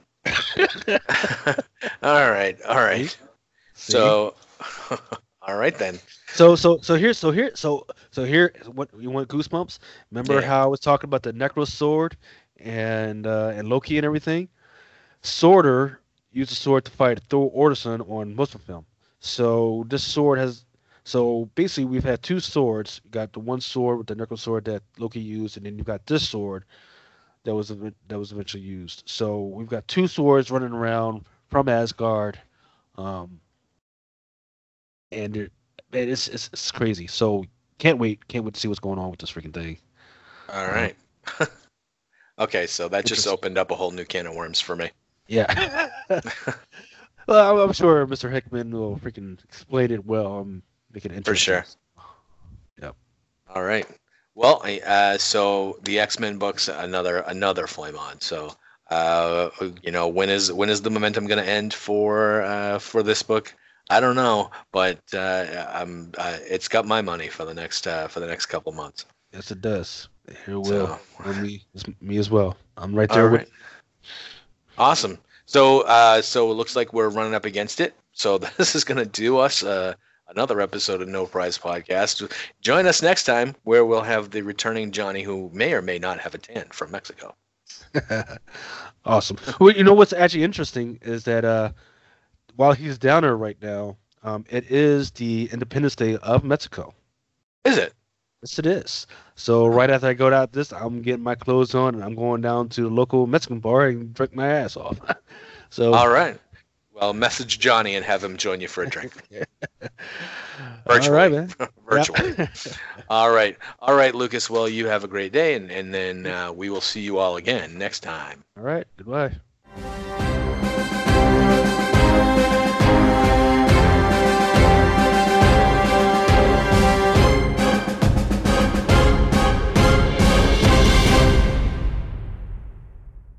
All right, all See? right. See? So, all right then. So so so here so here so so here what you want goosebumps? Remember Yeah. how I was talking about the Necro Sword and uh, and Loki and everything? Sworder used the sword to fight Thor Orderson on Muspelheim. So this sword has so basically we've had two swords. You got the one sword with the Necro Sword that Loki used, and then you got this sword that was ev- that was eventually used. So we've got two swords running around from Asgard, um, and it, man, it's, it's it's crazy. So can't wait, can't wait to see what's going on with this freaking thing. All Um, right. Okay, so that just interesting. opened up a whole new can of worms for me. Yeah. Well, I'm, I'm sure Mister Hickman will freaking explain it well. Um, make it For interesting. sure. Yep. All right. Well, I- uh, so the X-Men books, another another flame on. So, uh, you know, when is when is the momentum going to end for uh, for this book? I don't know, but uh, I'm uh, it's got my money for the next uh, for the next couple months. Yes, it does. Here will. So, For me, it's me as well. I'm right all there with. right. Awesome. So, uh, so it looks like we're running up against it. So this is going to do us uh, another episode of No Prize Podcast. Join us next time where we'll have the returning Johnny, who may or may not have a tan from Mexico. Awesome. Well, you know what's actually interesting is that uh, while he's down there right now, um, it is the Independence Day of Mexico. Is it? Yes, it is. So right after I go out this, I'm getting my clothes on and I'm going down to the local Mexican bar and drink my ass off. So All right. Well, message Johnny and have him join you for a drink. all Virtually. right, man. Virtually. Yep. All right. All right, Lucas. Well, you have a great day, and, and then uh, we will see you all again next time. All right. Goodbye.